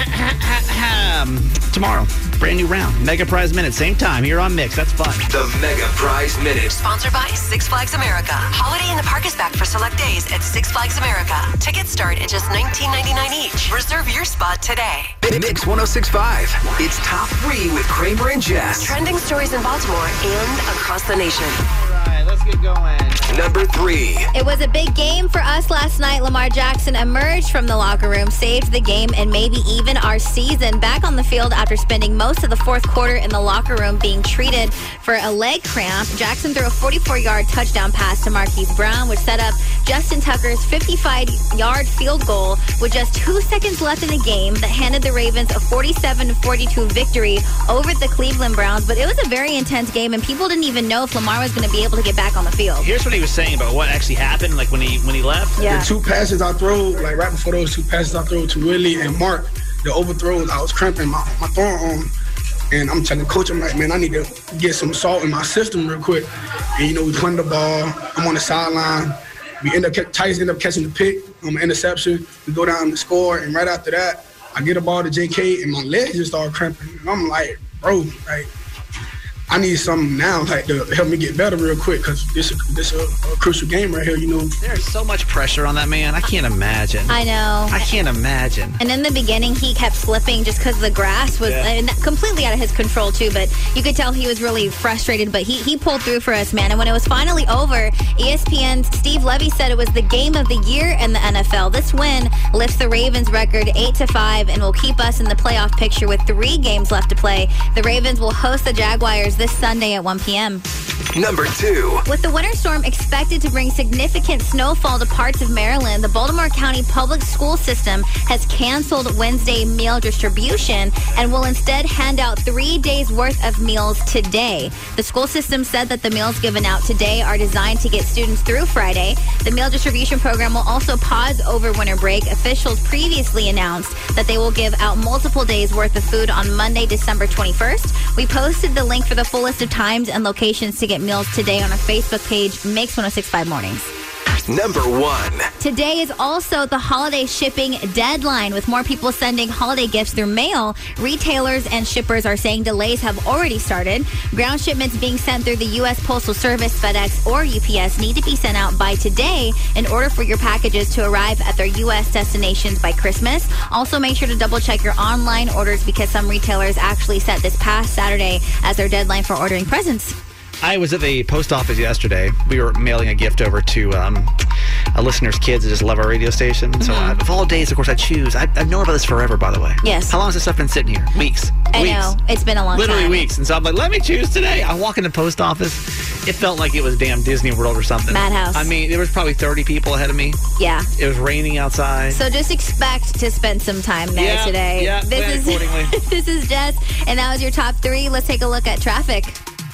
Um, tomorrow, brand new round. Mega Prize Minute, same time here on Mix. That's fun. The Mega Prize Minute. Sponsored by Six Flags America. Holiday in the Park is back for select days at Six Flags America. Tickets start at just nineteen ninety-nine each. Reserve your spot today. Mix one oh six point five. It's top three with Kramer and Jess. Trending stories in Baltimore and across the nation. All right, let's get going. Number three. It was a big game for us last night. Lamar Jackson emerged from the locker room, saved the game, and maybe even our season. Back on the field after spending most of the fourth quarter in the locker room being treated for a leg cramp, Jackson threw a forty-four-yard touchdown pass to Marquise Brown, which set up Justin Tucker's fifty-five-yard field goal with just two seconds left in the game that handed the Ravens a forty-seven to forty-two victory over the Cleveland Browns. But it was a very intense game, and people didn't even know if Lamar was going to be able to get back on the field. Here's what he was saying about what actually happened, like when he when he left. Yeah. The two passes I threw, like right before those two passes I threw to Willie and Mark, the overthrows, I was cramping my, my forearm. And I'm telling coach, I'm like, man, I need to get some salt in my system real quick. And, you know, we punt the ball. I'm on the sideline. We end up, Tice end up catching the pick on um, interception. We go down and score. And right after that, I get a ball to J K, and my legs just start cramping. And I'm like, bro, like, I need something now, like, to help me get better real quick, because this is this a, a crucial game right here, you know. There's so much pressure on that man. I can't imagine. I know. I can't imagine. And in the beginning, he kept slipping just because the grass was Yeah. and completely out of his control, too. But you could tell he was really frustrated. But he, he pulled through for us, man. And when it was finally over, E S P N's Steve Levy said it was the game of the year in the N F L. This win lifts the Ravens' record eight to five and will keep us in the playoff picture with three games left to play. The Ravens will host the Jaguars airs this Sunday at one p.m. Number two. With the winter storm expected to bring significant snowfall to parts of Maryland, the Baltimore County Public School System has canceled Wednesday meal distribution and will instead hand out three days' worth of meals today. The school system said that the meals given out today are designed to get students through Friday. The meal distribution program will also pause over winter break. Officials previously announced that they will give out multiple days' worth of food on Monday, December twenty-first. We posted the link for the full list of times and locations to get meals today on our Facebook page, Mix one oh six point five Mornings. Number one. Today is also the holiday shipping deadline. With more people sending holiday gifts through mail, retailers and shippers are saying delays have already started. Ground shipments being sent through the U S Postal Service, FedEx, or U P S need to be sent out by today in order for your packages to arrive at their U S destinations by Christmas. Also, make sure to double check your online orders because some retailers actually set this past Saturday as their deadline for ordering presents. I was at the post office yesterday. We were mailing a gift over to um, a listener's kids that just love our radio station. Mm-hmm. So I, of all days, of course, I choose. I, I've known about this forever, by the way. Yes. How long has this stuff been sitting here? Weeks. I weeks. know. It's been a long Literally time. Literally weeks. And so I'm like, let me choose today. I walk in the post office. It felt like it was damn Disney World or something. Madhouse. I mean, there was probably thirty people ahead of me. Yeah. It was raining outside. So just expect to spend some time there yeah, today. Yeah, this is accordingly. This is Jess, and that was your top three. Let's take a look at traffic.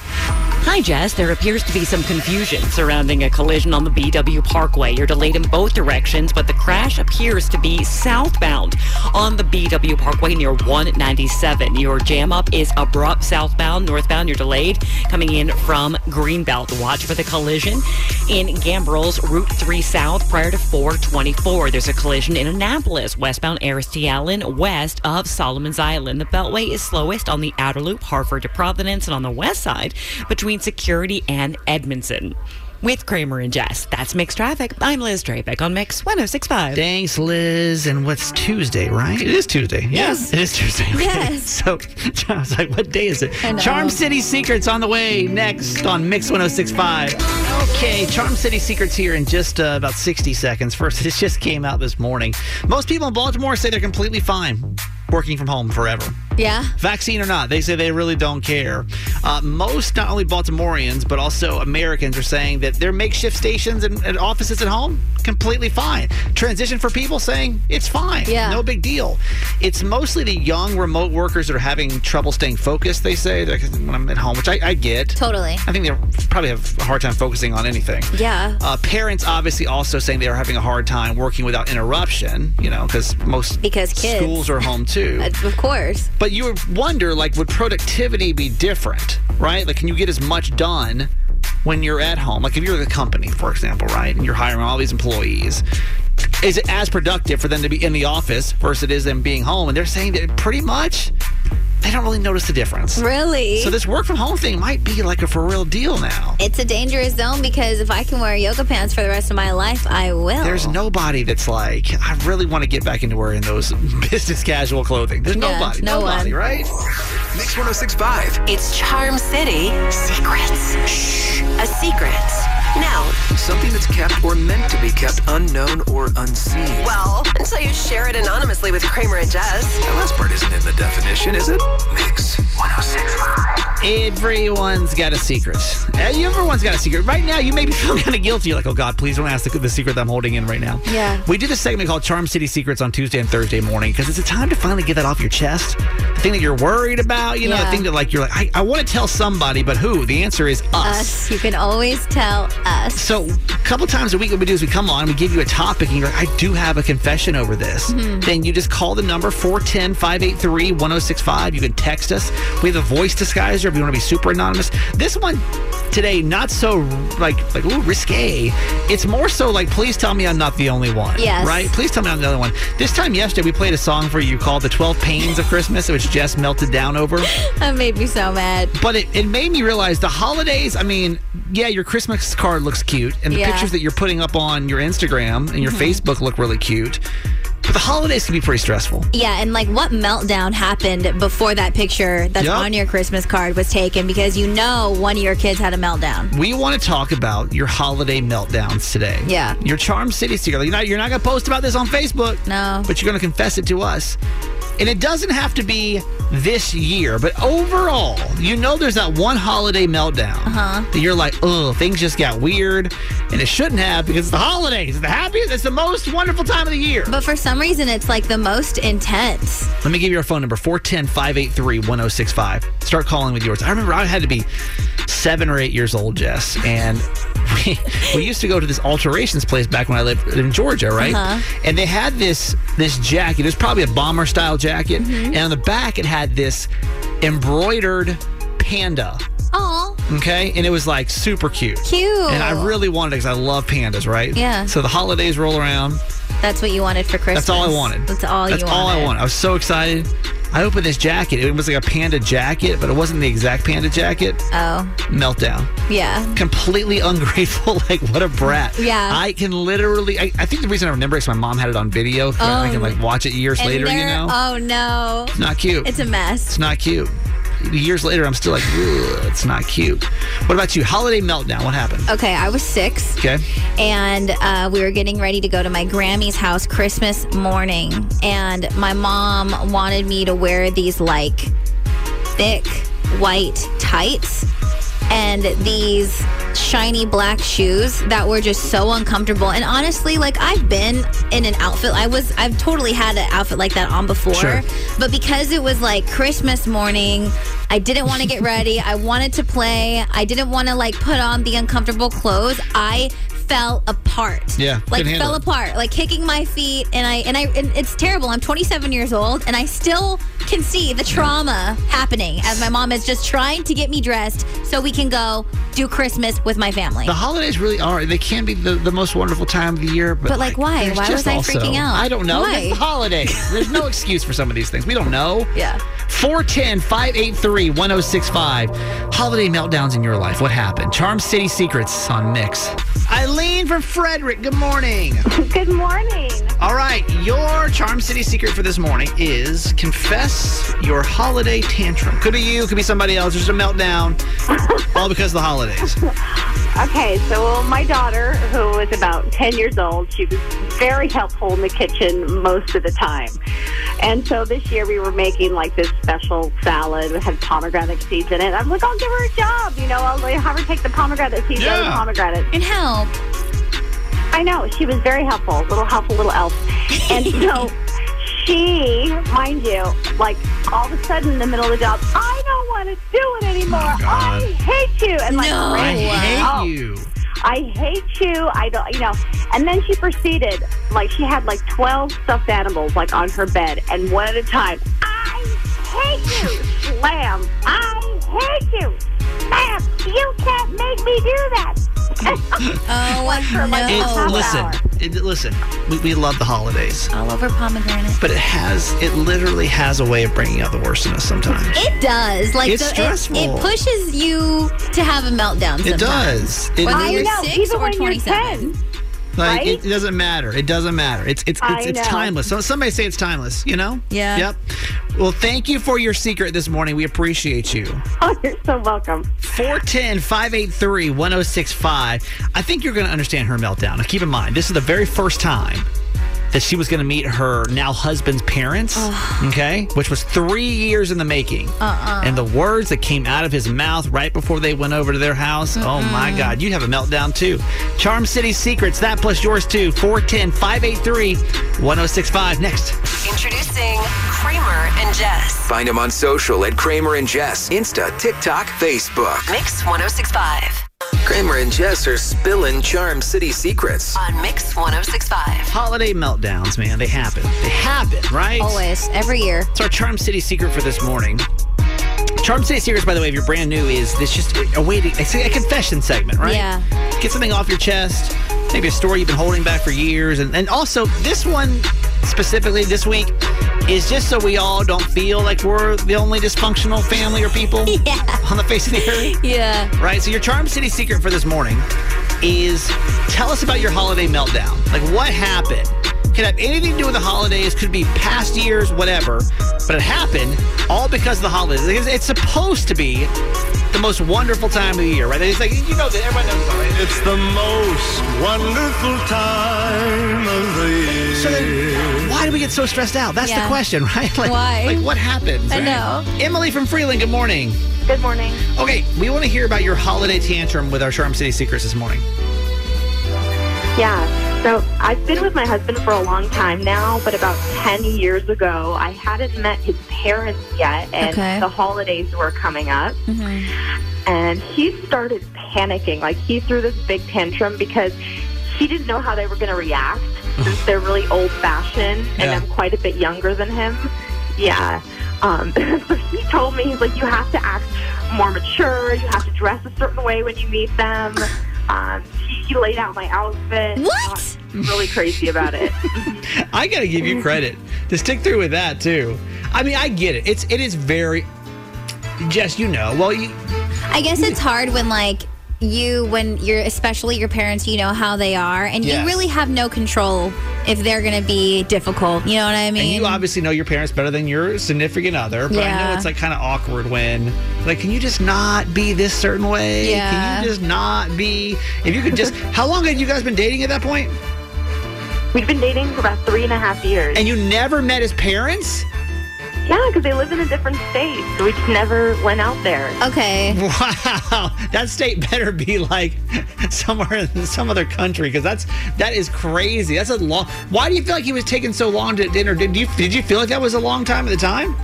Hi, Jess. There appears to be some confusion surrounding a collision on the B W Parkway. You're delayed in both directions, but the crash appears to be southbound on the B W Parkway near one ninety-seven. Your jam up is abrupt southbound. Northbound, you're delayed coming in from Greenbelt. Watch for the collision in Gambrel's Route three South prior to four twenty-four. There's a collision in Annapolis, westbound Aris T. Allen, west of Solomon's Island. The Beltway is slowest on the outer loop, Hartford to Providence, and on the west side between Security and Edmondson. With Kramer and Jess, that's Mixed Traffic. I'm Liz Drapek on Mix one oh six point five. Thanks, Liz. And what's Tuesday, right? It is Tuesday. Yes. Yeah, it is Tuesday. Okay. Yes. So I was like, what day is it? Charm City Secrets on the way next on Mix one oh six point five. Okay, Charm City Secrets here in just uh, about sixty seconds. First, it just came out this morning. Most people in Baltimore say they're completely fine working from home forever. Yeah. Vaccine or not, they say they really don't care. Uh, most, not only Baltimoreans, but also Americans are saying that their makeshift stations and, and offices at home, completely fine. Transition for people saying it's fine. Yeah. No big deal. It's mostly the young remote workers that are having trouble staying focused, they say, like, when I'm at home, which I, I get. Totally. I think they probably have a hard time focusing on anything. Yeah. Uh, parents obviously also saying they are having a hard time working without interruption, you know, because most because kids. schools are home too. Of course. But you would wonder, like, would productivity be different, right? Like, can you get as much done when you're at home? Like, if you're the company, for example, right, and you're hiring all these employees, is it as productive for them to be in the office versus it is them being home? And they're saying that pretty much they don't really notice the difference. Really? So this work from home thing might be like a for real deal now. It's a dangerous zone because if I can wear yoga pants for the rest of my life, I will. There's nobody that's like, I really want to get back into wearing those business casual clothing. There's Yeah, nobody. no nobody, one. right? Mix one oh six point five. It's Charm City Secrets. Shh. A secret. Now, Something that's kept or meant to be kept unknown or unseen. well, until you share it anonymously with Kramer and Jess. The last part isn't in the definition, is it? Mix one oh six point five. Everyone's got a secret. Everyone's got a secret. Right now, you may be feeling kind of guilty. You're like, oh, God, please don't ask the, the secret that I'm holding in right now. Yeah. We did a segment called Charm City Secrets on Tuesday and Thursday morning because it's a time to finally get that off your chest. The thing that you're worried about, you know, Yeah. the thing that, like, you're like, I, I want to tell somebody, but who? The answer is us. Us. You can always tell us. So a couple times a week what we do is we come on, we give you a topic, and you're like, I do have a confession over this. Mm-hmm. Then you just call the number four one zero, five eight three, one oh six five. You can text us. We have a voice disguiser if you want to be super anonymous. This one today, not so like like ooh, risque. It's more so like, please tell me I'm not the only one. Yes. Right? Please tell me I'm the other one. This time yesterday, we played a song for you called The twelve Pains of Christmas, which Jess melted down over. That made me so mad. But it, it made me realize the holidays, I mean, yeah, your Christmas card looks cute, and the Yeah. pictures that you're putting up on your Instagram and your Mhm. Facebook look really cute. But the holidays can be pretty stressful. Yeah, and like what meltdown happened before that picture that's Yep. on your Christmas card was taken because you know one of your kids had a meltdown. We want to talk about your holiday meltdowns today. Yeah. Your Charm City secret. You're not, you're not going to post about this on Facebook. No. But you're going to confess it to us. And it doesn't have to be this year, but overall, you know there's that one holiday meltdown Uh-huh. that you're like, oh, things just got weird, and it shouldn't have because it's the holidays. It's the happiest, it's the most wonderful time of the year. But for some reason, it's like the most intense. Let me give you our phone number, four one zero, five eight three, one zero six five. Start calling with yours. I remember I had to be seven or eight years old, Jess, and we, we used to go to this alterations place back when I lived in Georgia, right? Uh-huh. And they had this this jacket. It was probably a bomber style jacket, Mm-hmm. and on the back it had this embroidered panda. Oh, Okay, and it was like super cute. cute. And I really wanted it because I love pandas, right? Yeah. So the holidays roll around. That's what you wanted for Christmas. That's all I wanted. That's all That's you all wanted. I wanted. I was so excited. I opened this jacket. It was like a panda jacket, but it wasn't the exact panda jacket. Oh, Meltdown. yeah. Completely ungrateful. Like, what a brat. Yeah. I can literally, I, I think the reason I remember it is my mom had it on video. So I can like watch it years And later, you there- know? Oh, no. It's not cute. It's a mess. It's not cute. Years later, I'm still like, ugh, it's not cute. What about you? Holiday meltdown. What happened? Okay, I was six. Okay. And uh, we were getting ready to go to my Grammy's house Christmas morning. And my mom wanted me to wear these like thick white tights and these shiny black shoes that were just so uncomfortable. And honestly, like I've been in an outfit. I was, I've totally had an outfit like that on before. Sure. But because it was like Christmas morning, I didn't want to get ready. I wanted to play. I didn't want to like put on the uncomfortable clothes. I fell apart. Yeah, like couldn't handle fell it. apart, like kicking my feet, and I and I and it's terrible. I'm twenty-seven years old, and I still can see the trauma happening as my mom is just trying to get me dressed so we can go do Christmas with my family. The holidays really are. They can be the, the most wonderful time of the year. But, But, like, why? there's Why just was I also- freaking out? I don't know. Why? It's the holidays. There's no excuse for some of these things. We don't know. Yeah. four one zero, five eight three, one zero six five. Holiday meltdowns in your life. What happened? Charm City Secrets on Mix. Eileen from Frederick. Good morning. Good morning. All right. Your Charm City secret for this morning is confess your holiday tantrum. Could be you. Could be somebody else. There's a meltdown. All because of the holidays. Okay, so my daughter, who was about ten years old, she was very helpful in the kitchen most of the time. And so this year we were making like this special salad that had pomegranate seeds in it. I'm like, I'll give her a job. You know, I'll have her take the pomegranate seeds out of the Yeah. pomegranate. And help. I know, she was very helpful. Little helpful little elf. And so she, mind you, like all of a sudden in the middle of the job, I don't want to do it anymore. I hate you. And like, No. ran- I hate oh, you. I hate you. I don't, you know. And then she proceeded, like she had like twelve stuffed animals like on her bed, and one at a time. I hate you, slam. I hate you, slam. You can't make me do that. Oh, Like for like a It, half listen, hour. it, listen. We, we love the holidays, all over pomegranate. but it has. It literally has a way of bringing out the worst in us sometimes. It does. Like It's so it- stressful. It, pushes you to have a meltdown sometimes. It does. It Whether really- you're I know, six even or when you're twenty-seven. ten. Like Right? it, it doesn't matter. It doesn't matter. It's it's I it's, it's know. timeless. So somebody say it's timeless. You know? Yeah. Yep. Well, thank you for your secret this morning. We appreciate you. Oh, you're so welcome. four one zero, five eight three, one zero six five. I think you're going to understand her meltdown. Now, keep in mind, this is the very first time that she was going to meet her now husband's parents, okay, which was three years in the making. Uh-uh. And the words that came out of his mouth right before they went over to their house, oh my God, you'd have a meltdown too. Charm City Secrets, that plus yours too. four one zero, five eight three, one zero six five. Next. Introducing Kramer and Jess. Find them on social at Kramer and Jess. Insta, TikTok, Facebook. Mix one oh six five. Kramer and Jess are spilling Charm City secrets. On Mix one oh six five. Holiday meltdowns, man, they happen. They happen, right? Always, every year. It's our Charm City secret for this morning. Charm City Secrets, by the way, if you're brand new, is this just a way to, it's a confession segment, right? Yeah. Get something off your chest, maybe a story you've been holding back for years. And, and also, this one specifically this week is just so we all don't feel like we're the only dysfunctional family or people Yeah. on the face of the earth. Yeah. Right? So your Charm City secret for this morning is tell us about your holiday meltdown. Like, what happened? Could have anything to do with the holidays, could be past years, whatever. But it happened all because of the holidays. It's, it's supposed to be the most wonderful time of the year, right? It's like, you know that everybody knows about it. It's the most wonderful time of the year. So then, why why do we get so stressed out? That's Yeah. the question, right? Like, Why? Like, what happens? I right? know. Emily from Freeland, good morning. Good morning. Okay, we want to hear about your holiday tantrum with our Charm City Secrets this morning. Yeah. So I've been with my husband for a long time now, but about ten years ago, I hadn't met his parents yet, and Okay. the holidays were coming up. Mhm. And he started panicking. Like, he threw this big tantrum because he didn't know how they were going to react since they're really old-fashioned, and Yeah. I'm quite a bit younger than him. Yeah. Um, so he told me, he's like, you have to act more mature. You have to dress a certain way when you meet them. Um, he, he laid out my outfit. What? I'm really crazy about it. I got to give you credit to stick through with that, too. I mean, I get it. It's, it is very, Jess, you know, well, you, I guess it's hard when, like, you, when you're, especially your parents, you know how they are, and Yes. you really have no control if they're going to be difficult. You know what I mean? and you obviously know your parents better than your significant other, but I know Yeah. it's like kind of awkward when, like, can you just not be this certain way? Yeah. Can you just not be, if you could just, how long had you guys been dating at that point? We've been dating for about three and a half years. And you never met his parents? Yeah, because they live in a different state, so we just never went out there. Okay. Wow, that state better be like somewhere in some other country, because that's that is crazy. That's a long. Why do you feel like he was taking so long to dinner? Did you did you feel like that was a long time at the time?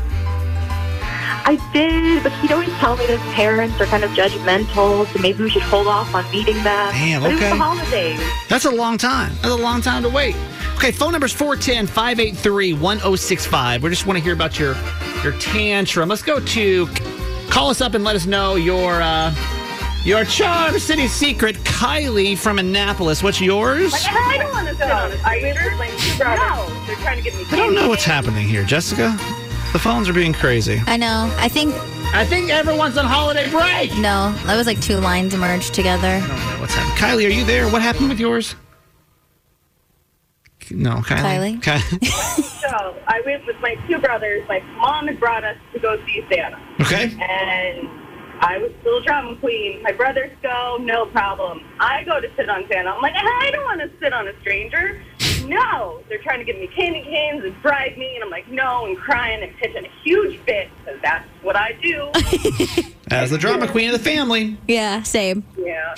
I did, but he'd always tell me that his parents are kind of judgmental, so maybe we should hold off on meeting them. Damn, but it was okay. the holidays. That's a long time. That's a long time to wait. Okay, phone number's four one zero, five eight three, one zero six five. We just want to hear about your your tantrum. Let's go to call us up and let us know your uh, your Charm City secret. Kylie from Annapolis. What's yours? I don't want to sit on it. Are you sure? My two brothers. No, they're trying to get me. I don't know what's happening here, Jessica. The phones are being crazy. I know. I think. I think everyone's on holiday break. No, that was like two lines merged together. I don't know what's happening. Kylie, are you there? What happened with yours? No, Kylie. Kylie? Kylie. So I went with my two brothers. My mom had brought us to go see Santa. Okay. And I was still a drama queen. My brothers go, no problem. I go to sit on Santa. I'm like, I don't want to sit on a stranger. No. They're trying to give me candy canes and bribe me. And I'm like, no, and crying and pitching a huge fit because that's what I do. As the drama queen of the family. Yeah, same. Yeah.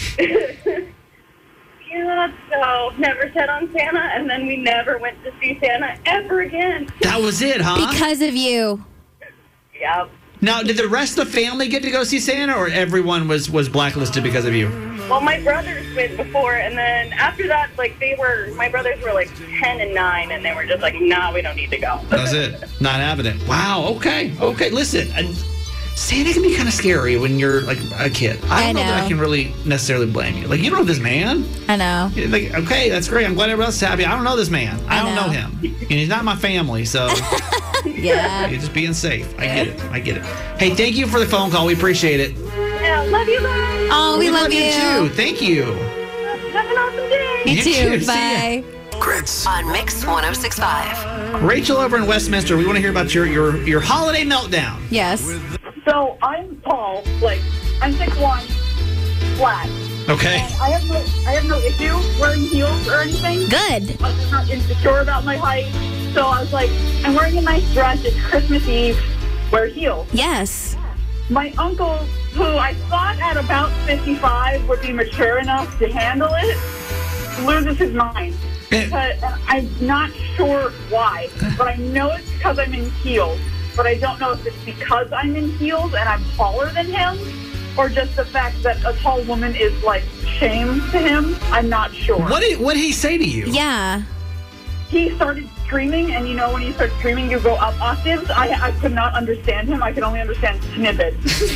Yeah, so never sat on Santa, and then we never went to see Santa ever again. That was it, huh? Because of you. Yep. Now, did the rest of the family get to go see Santa, or everyone was, was blacklisted because of you? Well, my brothers went before, and then after that, like, they were, my brothers were like ten and nine, and they were just like, nah, we don't need to go. That's it. Not having it. Wow, okay. Okay, listen. And Santa can be kind of scary when you're, like, a kid. I don't I know. that I know. can really necessarily blame you. Like, you don't know this man. I know. You're like, okay, that's great. I'm glad everyone else is happy. I don't know this man. I, I don't know. know. him. And he's not my family, so Yeah. you're just being safe. I get it. I get it. Hey, thank you for the phone call. We appreciate it. Yeah, love you guys. Oh, we, love, you. too. Thank you. Have an awesome day. You You too. too. See Bye. Grits. On Mix one oh six point five. Rachel over in Westminster, we want to hear about your, your, your holiday meltdown. Yes. So I'm tall, like I'm six one, flat. Okay. And I have no, I have no issue wearing heels or anything. Good. I'm just not insecure about my height. So I was like, I'm wearing a nice dress. It's Christmas Eve. Wear heels. Yes. My uncle, who I thought at about fifty-five would be mature enough to handle it, loses his mind. Because, and I'm not sure why, but I know it's because I'm in heels. But I don't know if it's because I'm in heels and I'm taller than him, or just the fact that a tall woman is like shame to him. I'm not sure. What did, what did he say to you? Yeah. He started screaming, and you know when you start screaming, you go up octaves. I, I could not understand him. I could only understand snippets.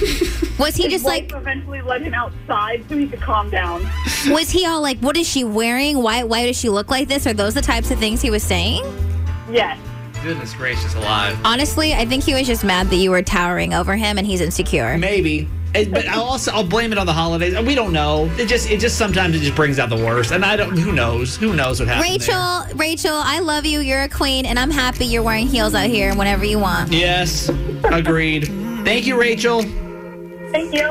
Was he His just wife like, eventually let him outside so he could calm down. was he all like, what is she wearing? Why, why does she look like this? Are those the types of things he was saying? Yes. Goodness gracious alive. Honestly, I think he was just mad that you were towering over him and he's insecure. Maybe. It- but I'll also I'll blame it on the holidays. We don't know. It just it just sometimes it just brings out the worst. And I don't. Who knows? Who knows what happened? Rachel, Rachel, I love you. You're a queen, and I'm happy you're wearing heels out here whenever you want. There. Yes. Agreed. Thank you, Rachel. Thank you.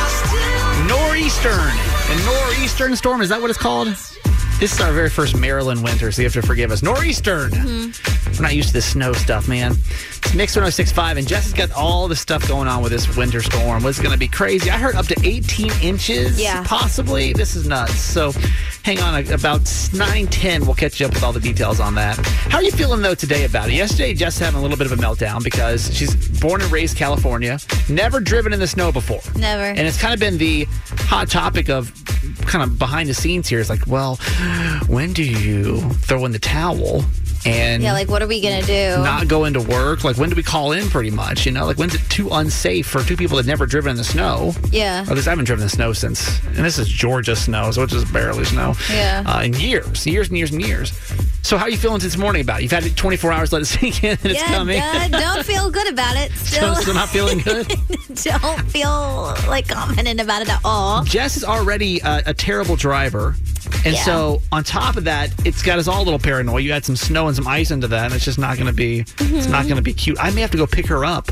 Nor'eastern. A nor'eastern storm. Is that what it's called? This is our very first Maryland winter, so you have to forgive us. Nor'eastern. We're not used to this snow stuff, man. It's Mix one oh six point five, and Jess has got all the stuff going on with this winter storm. What's going to be crazy? I heard up to eighteen inches, yeah. possibly. This is nuts. So hang on, about nine ten, we'll catch you up with all the details on that. How are you feeling, though, today about it? Yesterday, Jess having a little bit of a meltdown because she's born and raised California, never driven in the snow before. Never. And it's kind of been the hot topic of kind of behind the scenes here. It's like, well, when do you throw in the towel and yeah, like what are we gonna do? Not go into work? Like when do we call in? Pretty much, you know, like when's it too unsafe for two people that never driven in the snow? Yeah. Or at least I haven't driven in the snow since, and this is Georgia snow, so it's just barely snow. Yeah. Uh, in years, years and years and years. So how are you feeling this morning about it? You've had it twenty-four hours, let it sink in, and yeah, it's coming. Uh, don't feel good about it. Still, still, still not feeling good. Don't feel like confident about it at all. Jess is already a, a terrible driver. And yeah. so on top of that, it's got us all a little paranoid. You add some snow and some ice into that, and it's just not going to be, mm-hmm. it's not going to be cute. I may have to go pick her up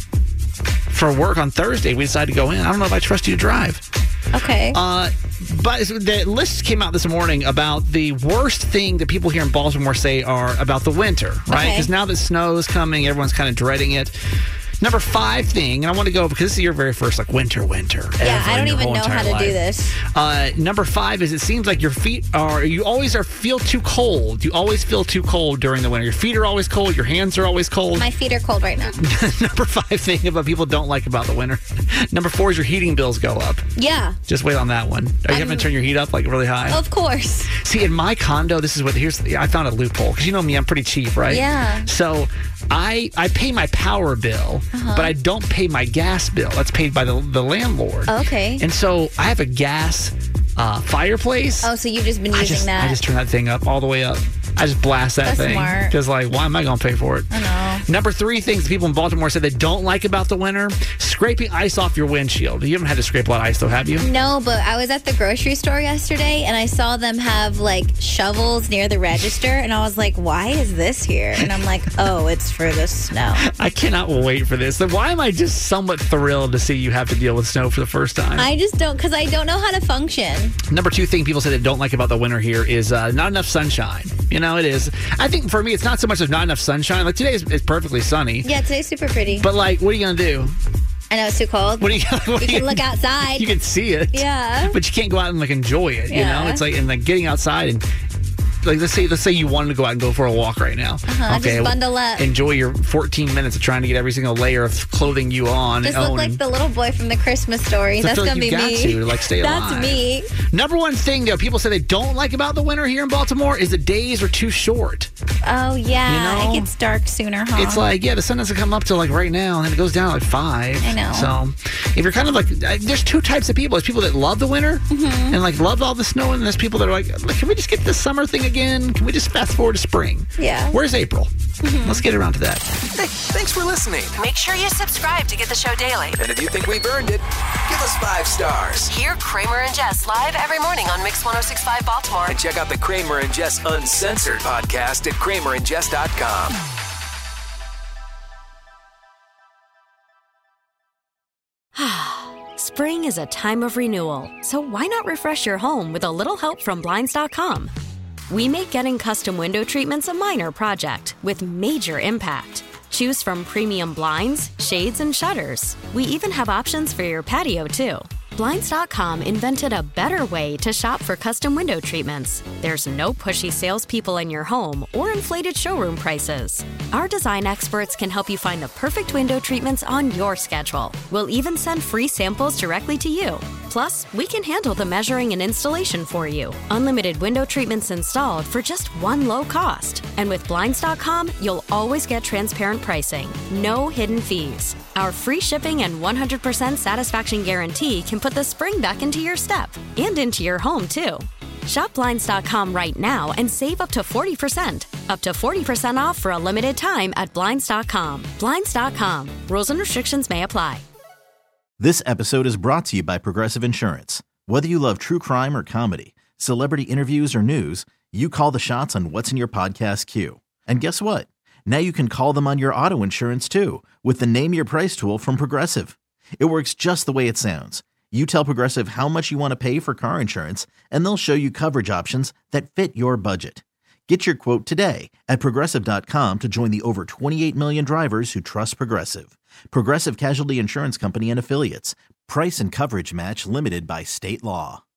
for work on Thursday. We decide to go in. I don't know if I trust you to drive. Okay. Uh, but the list came out this morning about the worst thing that people here in Baltimore say are about the winter, right? Because okay. now that snow is coming, everyone's kind of dreading it. Number five thing, and I want to go because this is your very first like winter, winter. Yeah, I don't even know how to life. do this. Uh, number five is it seems like your feet are, you always are feel too cold. You always feel too cold during the winter. Your feet are always cold. Your hands are always cold. My feet are cold right now. Number five thing about people don't like about the winter. Number four is your heating bills go up. Yeah. Just wait on that one. Are you I'm, having to turn your heat up like really high? Of course. See, in my condo, this is what, here's, I found a loophole because you know me, I'm pretty cheap, right? Yeah. So I, I pay my power bill, uh-huh. but I don't pay my gas bill. That's paid by the, the landlord. Okay. And so I have a gas uh, fireplace. Oh, so you've just been I using just, that. I just turn that thing up all the way up. I just blast that That's thing. smart. Because, like, why am I going to pay for it? I know. Number three things people in Baltimore said they don't like about the winter, scraping ice off your windshield. You haven't had to scrape a lot of ice, though, have you? No, but I was at the grocery store yesterday, and I saw them have, like, shovels near the register, and I was like, why is this here? And I'm like, oh, it's for the snow. I cannot wait for this. Like, why am I just somewhat thrilled to see you have to deal with snow for the first time? I just don't, because I don't know how to function. Number two thing people say they don't like about the winter here is uh, not enough sunshine. You know, it is. I think for me, it's not so much there's not enough sunshine. Like today is, is perfectly sunny. Yeah, today's super pretty. But like, what are you going to do? I know, it's too cold. What are you, what you are can look outside. You can see it. Yeah. But you can't go out and like enjoy it, yeah. you know? It's like, and like getting outside and like, let's say, let's say you wanted to go out and go for a walk right now. Uh-huh, okay. Just bundle up. Enjoy your fourteen minutes of trying to get every single layer of clothing you on. Just and look own. like the little boy from the Christmas story. So That's like going to be got me. To, like, stay alive. That's me. Number one thing, though, people say they don't like about the winter here in Baltimore is the days are too short. Oh, yeah. You know? It gets dark sooner, huh? It's like, yeah, the sun doesn't come up till like right now, and then it goes down at like five. I know. So if you're kind of like, there's two types of people. There's people that love the winter mm-hmm. and like love all the snow, and there's people that are like, can we just get this summer thing again? Can we just fast forward to spring? Yeah. Where's April? Mm-hmm. Let's get around to that. Hey, thanks for listening. Make sure you subscribe to get the show daily. And if you think we've earned it, give us five stars. Hear Kramer and Jess live every morning on Mix one oh six point five Baltimore. And check out the Kramer and Jess Uncensored podcast at kramer and jess dot com. Spring is a time of renewal, so why not refresh your home with a little help from Blinds dot com? We make getting custom window treatments a minor project with major impact. Choose from premium blinds, shades, and shutters. We even have options for your patio, too. Blinds dot com invented a better way to shop for custom window treatments. There's no pushy salespeople in your home or inflated showroom prices. Our design experts can help you find the perfect window treatments on your schedule. We'll even send free samples directly to you. Plus, we can handle the measuring and installation for you. Unlimited window treatments installed for just one low cost. And with Blinds dot com, you'll always get transparent pricing. No hidden fees. Our free shipping and one hundred percent satisfaction guarantee can put the spring back into your step and into your home, too. Shop Blinds dot com right now and save up to forty percent. Up to forty percent off for a limited time at Blinds dot com. Blinds dot com. Rules and restrictions may apply. This episode is brought to you by Progressive Insurance. Whether you love true crime or comedy, celebrity interviews or news, you call the shots on what's in your podcast queue. And guess what? Now you can call them on your auto insurance too with the Name Your Price tool from Progressive. It works just the way it sounds. You tell Progressive how much you want to pay for car insurance, and they'll show you coverage options that fit your budget. Get your quote today at Progressive dot com to join the over twenty-eight million drivers who trust Progressive. Progressive Casualty Insurance Company and Affiliates. Price and coverage match limited by state law.